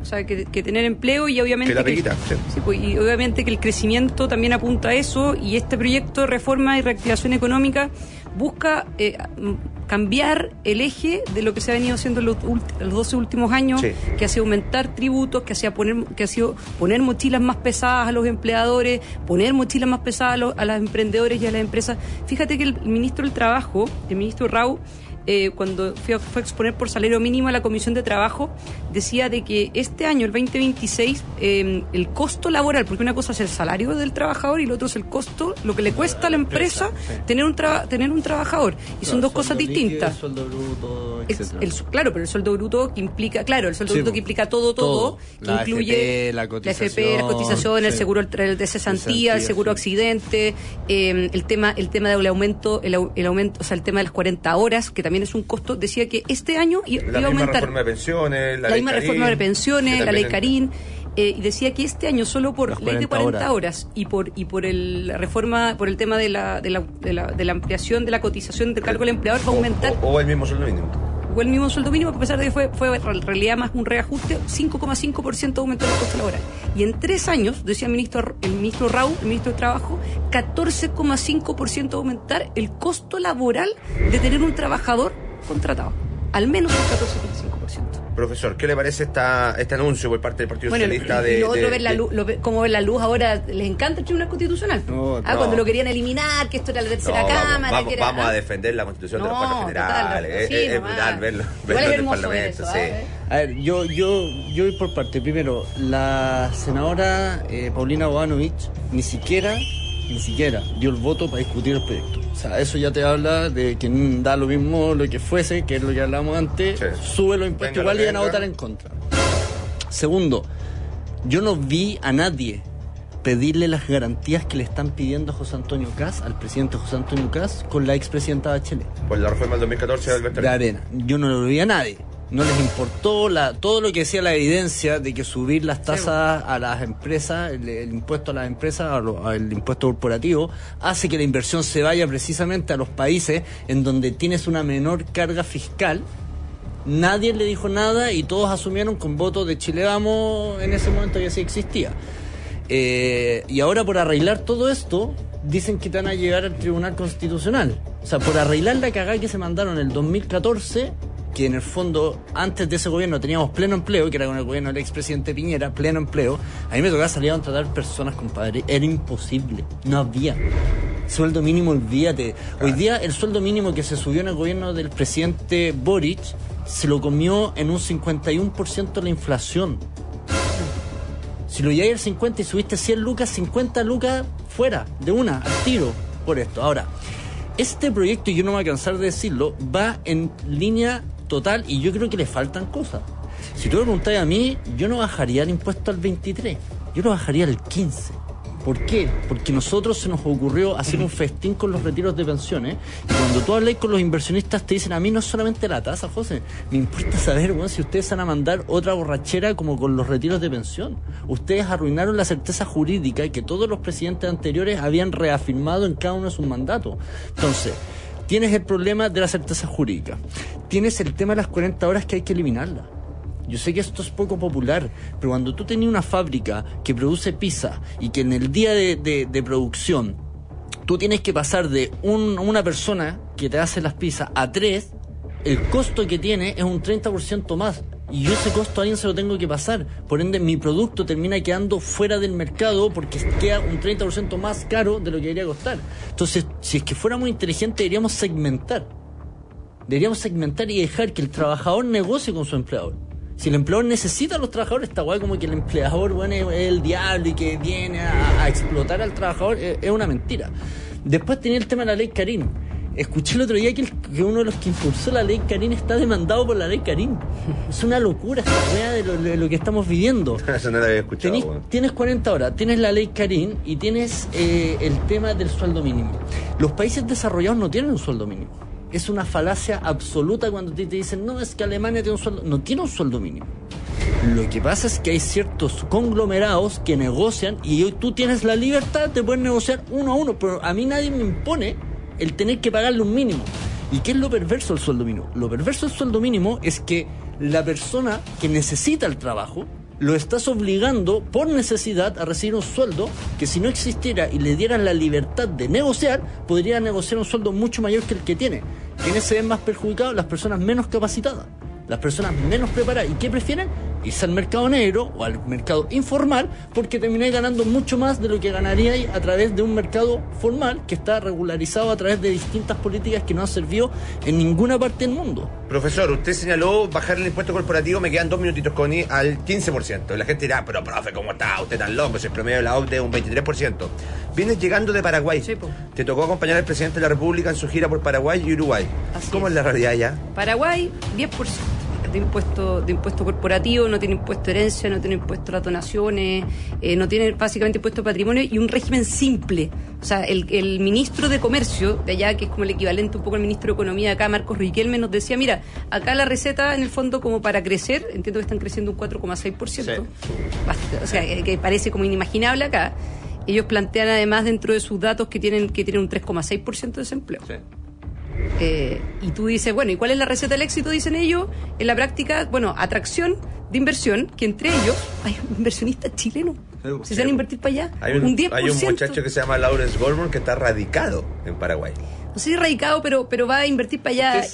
o sea, que tener empleo y obviamente que la peguita, sí, pues, y obviamente que el crecimiento también apunta a eso, y este proyecto de reforma y reactivación económica busca cambiar el eje de lo que se ha venido haciendo en los 12 últimos años, sí, que ha sido aumentar tributos, que ha sido poner mochilas más pesadas a los empleadores, poner mochilas más pesadas a los emprendedores y a las empresas. Fíjate que el ministro del Trabajo, el ministro Rau, cuando fue a exponer por salario mínimo a la Comisión de Trabajo, decía de que este año, el 2026, el costo laboral, porque una cosa es el salario del trabajador y lo otro es el costo, lo que le cuesta a la empresa tener un trabajador, y son dos cosas distintas. El sueldo bruto, claro, pero el sueldo bruto que implica, que implica todo, que incluye la FP, la cotización, el seguro de cesantía, el seguro accidente, el tema del aumento, el aumento, o sea, el tema de las 40 horas, que también es un costo. Decía que este año iba a aumentar la misma reforma de pensiones, la ley Carín, y decía que este año solo por ley de 40 horas y por la reforma, por el tema de la ampliación de la cotización del cargo del empleador, va a aumentar o el mismo sueldo mínimo. O el mismo sueldo mínimo, a pesar de que fue en realidad más un reajuste, 5,5% aumentó el costo laboral. Y en 3 años, decía el ministro Rau, el ministro de Trabajo, 14,5% aumentar el costo laboral de tener un trabajador contratado. Al menos un 14,5%. Profesor, ¿qué le parece este anuncio por parte del Partido Socialista? Cómo ver la luz ahora, les encanta el Tribunal Constitucional. Cuando lo querían eliminar, que esto era la tercera cámara. Vamos a defender la Constitución de los Pueblos Generales. Es brutal verlo en el Parlamento. A ver, yo voy por parte. Primero, la senadora Paulina Bodanovich ni siquiera dio el voto para discutir el proyecto. O sea, eso ya te habla de que da lo mismo lo que fuese, que es lo que hablábamos antes, sube los impuestos igual y van a votar en contra. Segundo, yo no vi a nadie pedirle las garantías que le están pidiendo a José Antonio Kast, al presidente José Antonio Kast, con la expresidenta Bachelet. Por la reforma del 2014 de Alberto Arena. Yo no lo vi a nadie. No les importó todo lo que decía la evidencia de que subir las tasas a las empresas, el impuesto a las empresas, el impuesto corporativo, hace que la inversión se vaya precisamente a los países en donde tienes una menor carga fiscal. Nadie le dijo nada y todos asumieron con votos de Chile Vamos en ese momento que sí existía. Y ahora, por arreglar todo esto, dicen que te van a llegar al Tribunal Constitucional. O sea, por arreglar la cagada que se mandaron en el 2014, que en el fondo, antes de ese gobierno teníamos pleno empleo, que era con el gobierno del expresidente Piñera, pleno empleo. A mí me tocaba salir a contratar personas, compadre. Era imposible. No había. Sueldo mínimo, olvídate. Hoy día el sueldo mínimo que se subió en el gobierno del presidente Boric se lo comió en un 51% la inflación. Si lo lleváis al 50 y subiste 100 lucas, 50 lucas fuera, de una, al tiro, por esto. Ahora, este proyecto, y yo no me voy a cansar de decirlo, va en línea total y yo creo que le faltan cosas. Si tú me preguntas a mí, yo no bajaría el impuesto al 23, yo lo bajaría al 15. ¿Por qué? Porque nosotros se nos ocurrió hacer un festín con los retiros de pensiones, y cuando tú hablas con los inversionistas te dicen, a mí no es solamente la tasa, José, me importa saber, bueno, si ustedes van a mandar otra borrachera como con los retiros de pensión. Ustedes arruinaron la certeza jurídica que todos los presidentes anteriores habían reafirmado en cada uno de sus mandatos. Entonces, tienes el problema de la certeza jurídica, tienes el tema de las 40 horas que hay que eliminarla. Yo sé que esto es poco popular, pero cuando tú tenías una fábrica que produce pizza y que en el día de producción tú tienes que pasar de una persona que te hace las pizzas a 3, el costo que tiene es un 30% más. Y yo ese costo a alguien se lo tengo que pasar. Por ende, mi producto termina quedando fuera del mercado porque queda un 30% más caro de lo que debería costar. Entonces, si es que fuéramos inteligentes, deberíamos segmentar. Deberíamos segmentar y dejar que el trabajador negocie con su empleador. Si el empleador necesita a los trabajadores, está guay como que el empleador, bueno, es el diablo y que viene a explotar al trabajador, es una mentira. Después tenía el tema de la ley Carín. Escuché el otro día que uno de los que impulsó la ley Carín está demandado por la ley Carín. Es una locura esta idea de lo que estamos viviendo. Eso no lo había escuchado. Tienes 40 horas, tienes la ley Carín y tienes el tema del sueldo mínimo. Los países desarrollados no tienen un sueldo mínimo. Es una falacia absoluta cuando te dicen, no, es que Alemania tiene un sueldo. No tiene un sueldo mínimo. Lo que pasa es que hay ciertos conglomerados que negocian y hoy tú tienes la libertad de poder negociar uno a uno, pero a mí nadie me impone el tener que pagarle un mínimo. ¿Y qué es lo perverso del sueldo mínimo? Lo perverso del sueldo mínimo es que la persona que necesita el trabajo lo estás obligando por necesidad a recibir un sueldo que, si no existiera y le dieran la libertad de negociar, podría negociar un sueldo mucho mayor que el que tiene. ¿Quiénes se ven más perjudicados? Las personas menos capacitadas, las personas menos preparadas. ¿Y qué prefieren? Irse al mercado negro o al mercado informal, porque termináis ganando mucho más de lo que ganaríais a través de un mercado formal que está regularizado a través de distintas políticas que no han servido en ninguna parte del mundo. Profesor, usted señaló bajar el impuesto corporativo, me quedan 2 minutitos, Connie, al 15%. Y la gente dirá, pero profe, ¿cómo está? Usted tan loco, si el promedio de la OCDE es un 23%. Vienes llegando de Paraguay. Sí, po. Te tocó acompañar al presidente de la República en su gira por Paraguay y Uruguay. ¿Cómo es la realidad allá? Paraguay, 10% de impuesto corporativo, no tiene impuesto de herencia, no tiene impuesto a las donaciones, no tiene básicamente impuesto de patrimonio y un régimen simple. O sea, el ministro de Comercio de allá, que es como el equivalente un poco al ministro de Economía de acá, Marcos Riquelme, nos decía, mira, acá la receta en el fondo como para crecer, entiendo que están creciendo un 4,6%, sí. O sea, que parece como inimaginable acá. Ellos plantean además dentro de sus datos que tienen un 3,6% de desempleo. Sí. Y tú dices, bueno, ¿y cuál es la receta del éxito? Dicen ellos, en la práctica, bueno, atracción de inversión, que entre ellos hay inversionistas chilenos. Se van a invertir para allá. Hay un 10%. Hay un muchacho que se llama Lawrence Goldman que está radicado en Paraguay. No sé si radicado, pero va a invertir para allá.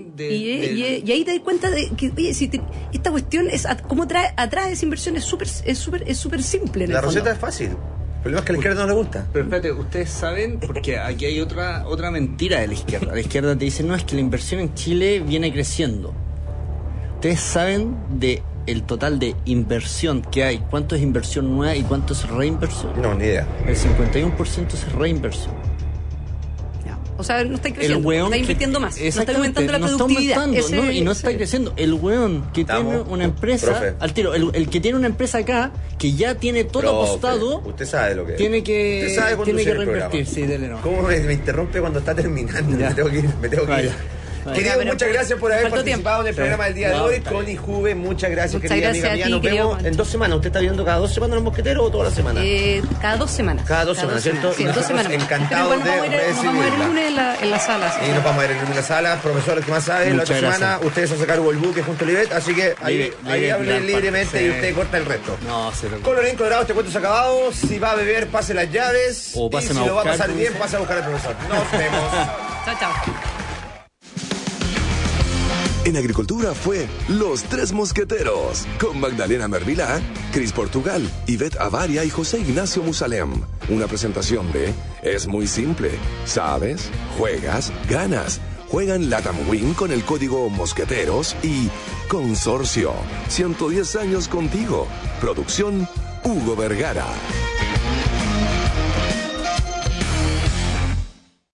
Y ahí te das cuenta de que, oye, esta cuestión es cómo atrae esa inversión es súper simple. La receta es fácil. El problema es que a la izquierda no le gusta. Pero espérate, ustedes saben, porque aquí hay otra mentira de la izquierda. La izquierda te dice, no, es que la inversión en Chile viene creciendo. Ustedes saben de el total de inversión que hay, cuánto es inversión nueva y cuánto es reinversión. No, ni idea. El 51% es reinversión. O sea, no está creciendo, está invirtiendo más, no está aumentando la productividad. Y no está creciendo. El weón que tiene una empresa, profe, al tiro, el que tiene una empresa acá, que ya tiene todo apostado, usted sabe lo que tiene que, usted sabe tiene que reinvertir. Sí, dele, no. ¿Cómo me interrumpe cuando está terminando? Ya. Me tengo que ir. Querido, muchas gracias por haber participado en el programa del día de hoy. Connie Juve, muchas gracias, querida amiga mía. Nos vemos en 2 semanas. ¿Usted está viendo cada 2 semanas los mosqueteros o toda la semana? Cada 2 semanas. Cada 2 semanas, ¿cierto? Sí, 2 semanas. Encantados de recibirla. Nos vamos a ver el lunes en la sala. Y nos vamos a ver el lunes en la sala. Profesores que más saben, la otra semana ustedes van a sacar el buque junto a Olivet, así que ahí hablen libremente y usted corta el resto. Colorín colorado, este cuento se ha acabado. Si va a beber, pase las llaves. Y si lo va a pasar bien, pase a buscar al profesor. Nos vemos. Chao. En Agricultura fue Los Tres Mosqueteros, con Magdalena Mervilá, Cris Portugal, Ivette Avaria y José Ignacio Musalem. Una presentación de Es muy simple. ¿Sabes? Juegas, ganas. Juegan Latam Win con el código Mosqueteros y Consorcio. 110 años contigo. Producción Hugo Vergara.